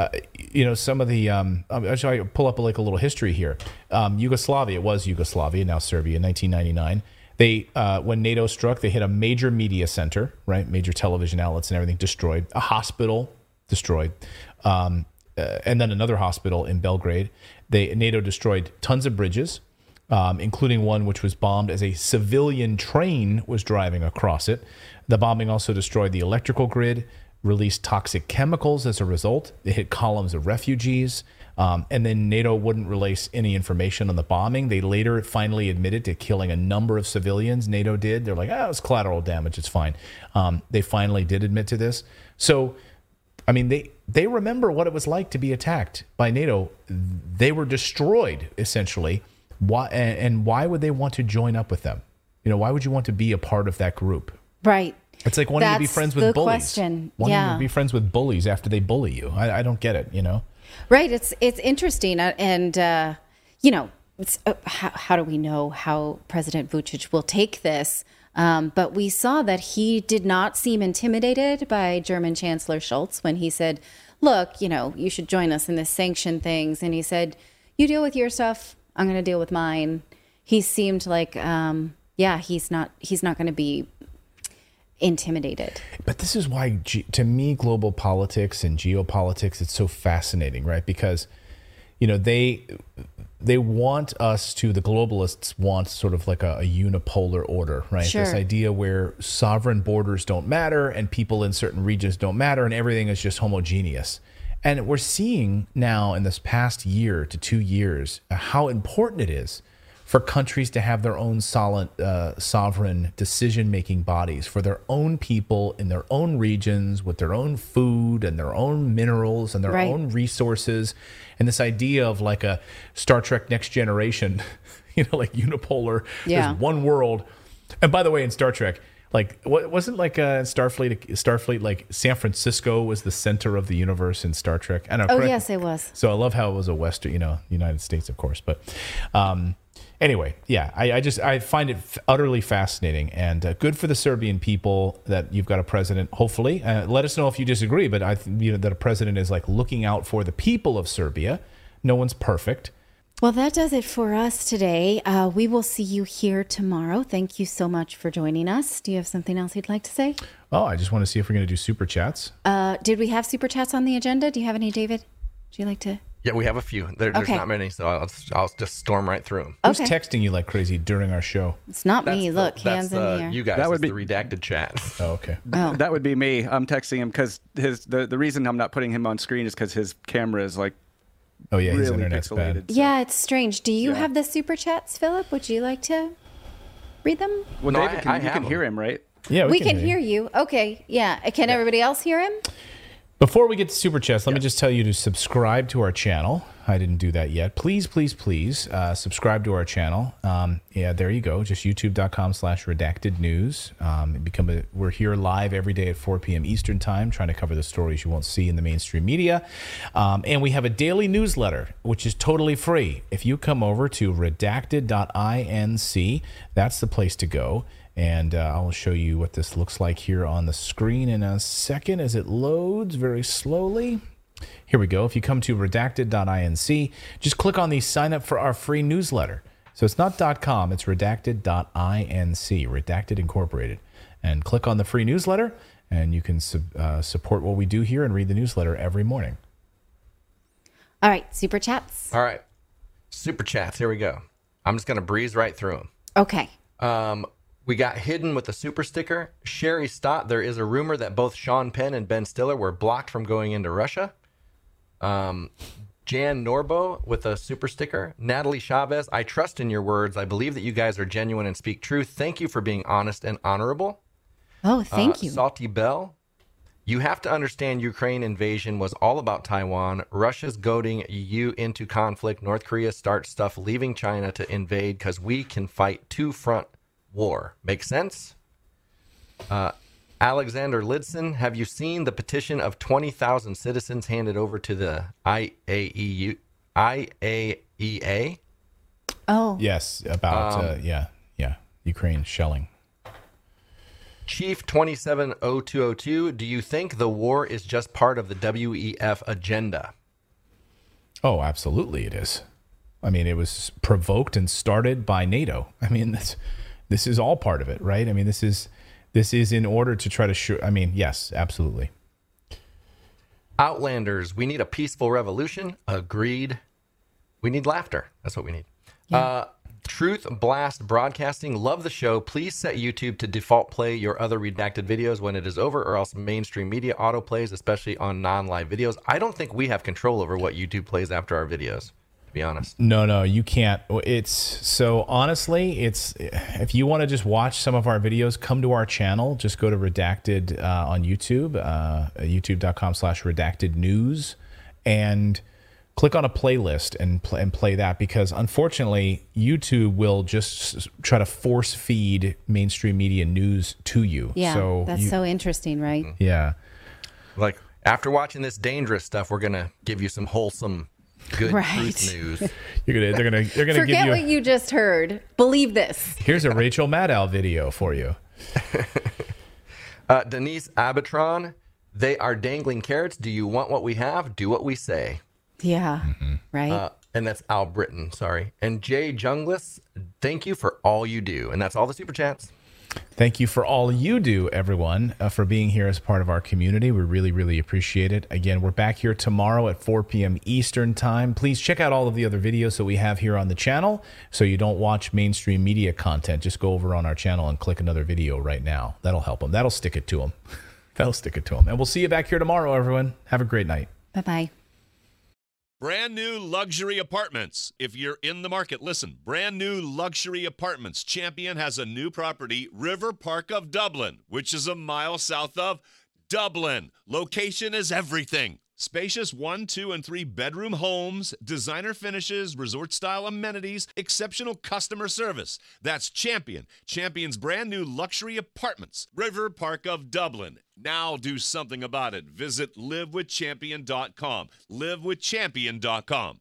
Speaker 2: I'll pull up a little history here. Yugoslavia, it was Yugoslavia, now Serbia, 1999. When NATO struck, they hit a major media center, right? Major television outlets and everything destroyed. A hospital destroyed. And then another hospital in Belgrade. NATO destroyed tons of bridges, including one which was bombed as a civilian train was driving across it. The bombing also destroyed the electrical grid, released toxic chemicals as a result. It hit columns of refugees. And then NATO wouldn't release any information on the bombing. They later finally admitted to killing a number of civilians. NATO did. They're like, it's collateral damage. It's fine. They finally did admit to this. So, I mean, they remember what it was like to be attacked by NATO. They were destroyed, essentially. Why would they want to join up with them? You know, why would you want to be a part of that group?
Speaker 3: Right.
Speaker 2: It's like wanting to be friends with bullies.
Speaker 3: Question.
Speaker 2: Wanting to be friends with bullies after they bully you. I don't get it, you know?
Speaker 3: Right. It's interesting. And, how do we know how President Vucic will take this? But we saw that he did not seem intimidated by German Chancellor Scholz when he said, look, you should join us in this sanction things. And he said, you deal with your stuff. I'm going to deal with mine. He seemed like, he's not going to be intimidated.
Speaker 2: But this is why, to me, global politics and geopolitics, it's so fascinating, right? Because, they want us to, the globalists want sort of like a unipolar order, right?
Speaker 3: Sure.
Speaker 2: This idea where sovereign borders don't matter and people in certain regions don't matter and everything is just homogeneous. And we're seeing now in this past year to 2 years how important it is for countries to have their own sovereign decision-making bodies for their own people in their own regions with their own food and their own minerals and their own resources. And this idea of like a Star Trek Next Generation, like unipolar, there's one world. And by the way, in Star Trek, like, wasn't like Starfleet, like San Francisco was the center of the universe in Star Trek? I don't know.
Speaker 3: Yes, it was.
Speaker 2: So I love how it was a Western, United States, of course. But anyway, yeah, I find it utterly fascinating and good for the Serbian people that you've got a president, hopefully. Let us know if you disagree, but that a president is like looking out for the people of Serbia. No one's perfect.
Speaker 3: Well, that does it for us today. We will see you here tomorrow. Thank you so much for joining us. Do you have something else you'd like to say?
Speaker 2: Oh, I just want to see if we're going to do super chats.
Speaker 3: Did we have super chats on the agenda? Do you have any, David? Would you like to?
Speaker 4: Yeah, we have a few. There's not many, so I'll just storm right through them.
Speaker 2: Who's texting you like crazy during our show?
Speaker 3: It's not me. Look, hands in the air.
Speaker 4: You guys, that would be the redacted chat.
Speaker 2: Oh, okay.
Speaker 5: That would be me. I'm texting him because the reason I'm not putting him on screen is because his camera is like,
Speaker 2: oh yeah, his
Speaker 5: really
Speaker 2: internet's
Speaker 5: pixelated.
Speaker 2: bad.
Speaker 3: So. Yeah, it's strange. Do you have the super chats, Philip? Would you like to read them?
Speaker 5: Well, no, David, you can hear him, right?
Speaker 2: Yeah,
Speaker 3: we can hear you. Okay, yeah. Can everybody else hear him?
Speaker 2: Before we get to super chats, let me just tell you to subscribe to our channel. I didn't do that yet. Please subscribe to our channel. There you go. Just youtube.com/redacted news. We're here live every day at 4 p.m. Eastern time, trying to cover the stories you won't see in the mainstream media. And we have a daily newsletter, which is totally free. If you come over to redacted.inc, that's the place to go. And I'll show you what this looks like here on the screen in a second as it loads very slowly. Here we go. If you come to redacted.inc, just click on the sign up for our free newsletter. So it's not .com, it's redacted.inc, Redacted Incorporated. And click on the free newsletter, and you can support what we do here and read the newsletter every morning.
Speaker 3: All right, super chats.
Speaker 4: All right. Super chats. Here we go. I'm just going to breeze right through them.
Speaker 3: Okay.
Speaker 4: We got Hidden with a super sticker. Sherry Stott, there is a rumor that both Sean Penn and Ben Stiller were blocked from going into Russia. Jan Norbo with a super sticker. Natalie Chavez, I trust in your words. I believe that you guys are genuine and speak truth. Thank you for being honest and honorable.
Speaker 3: Oh, thank you.
Speaker 4: Salty Bell, you have to understand Ukraine invasion was all about Taiwan. Russia's goading you into conflict. North Korea starts stuff leaving China to invade because we can fight two-front war. Make sense? Alexander Lidson, have you seen the petition of 20,000 citizens handed over to the IAEA?
Speaker 3: Oh.
Speaker 2: Yes, about, Ukraine shelling.
Speaker 4: Chief 270202, do you think the war is just part of the WEF agenda?
Speaker 2: Oh, absolutely it is. I mean, it was provoked and started by NATO. I mean, this is all part of it, right? I mean, this is in order to try to yes, absolutely.
Speaker 4: Outlanders, we need a peaceful revolution. Agreed. We need laughter. That's what we need.
Speaker 3: Yeah.
Speaker 4: Truth Blast Broadcasting, love the show. Please set YouTube to default play your other redacted videos when it is over, or else mainstream media auto plays, especially on non-live videos. I don't think we have control over what YouTube plays after our videos, to be honest.
Speaker 2: No, you can't. Honestly, if you want to just watch some of our videos, come to our channel. Just go to Redacted on YouTube, youtube.com/redacted news, and click on a playlist and play that, because unfortunately YouTube will just try to force feed mainstream media news to you.
Speaker 3: Yeah, that's so interesting, right?
Speaker 2: Yeah.
Speaker 4: Like, after watching this dangerous stuff, we're gonna give you some wholesome, good truth news.
Speaker 2: They're gonna
Speaker 3: forget
Speaker 2: give you
Speaker 3: what you just heard. Believe this.
Speaker 2: Here's a Rachel Maddow video for you.
Speaker 4: Denise Abatron, they are dangling carrots. Do you want what we have? Do what we say.
Speaker 3: Yeah, right.
Speaker 4: And that's Al Britton, sorry. And Jay Junglis, thank you for all you do. And that's all the super chats.
Speaker 2: Thank you for all you do, everyone, for being here as part of our community. We really, really appreciate it. Again, we're back here tomorrow at 4 p.m. Eastern time. Please check out all of the other videos that we have here on the channel so you don't watch mainstream media content. Just go over on our channel and click another video right now. That'll help them. That'll stick it to them. That'll stick it to them. And we'll see you back here tomorrow, everyone. Have a great night.
Speaker 3: Bye-bye.
Speaker 1: Brand new luxury apartments. If you're in the market, listen. Brand new luxury apartments. Champion has a new property, River Park of Dublin, which is a mile south of Dublin. Location is everything. Spacious 1, 2, and 3 bedroom homes, designer finishes, resort-style amenities, exceptional customer service. That's Champion. Champion's brand new luxury apartments, River Park of Dublin. Now do something about it. Visit livewithchampion.com. livewithchampion.com.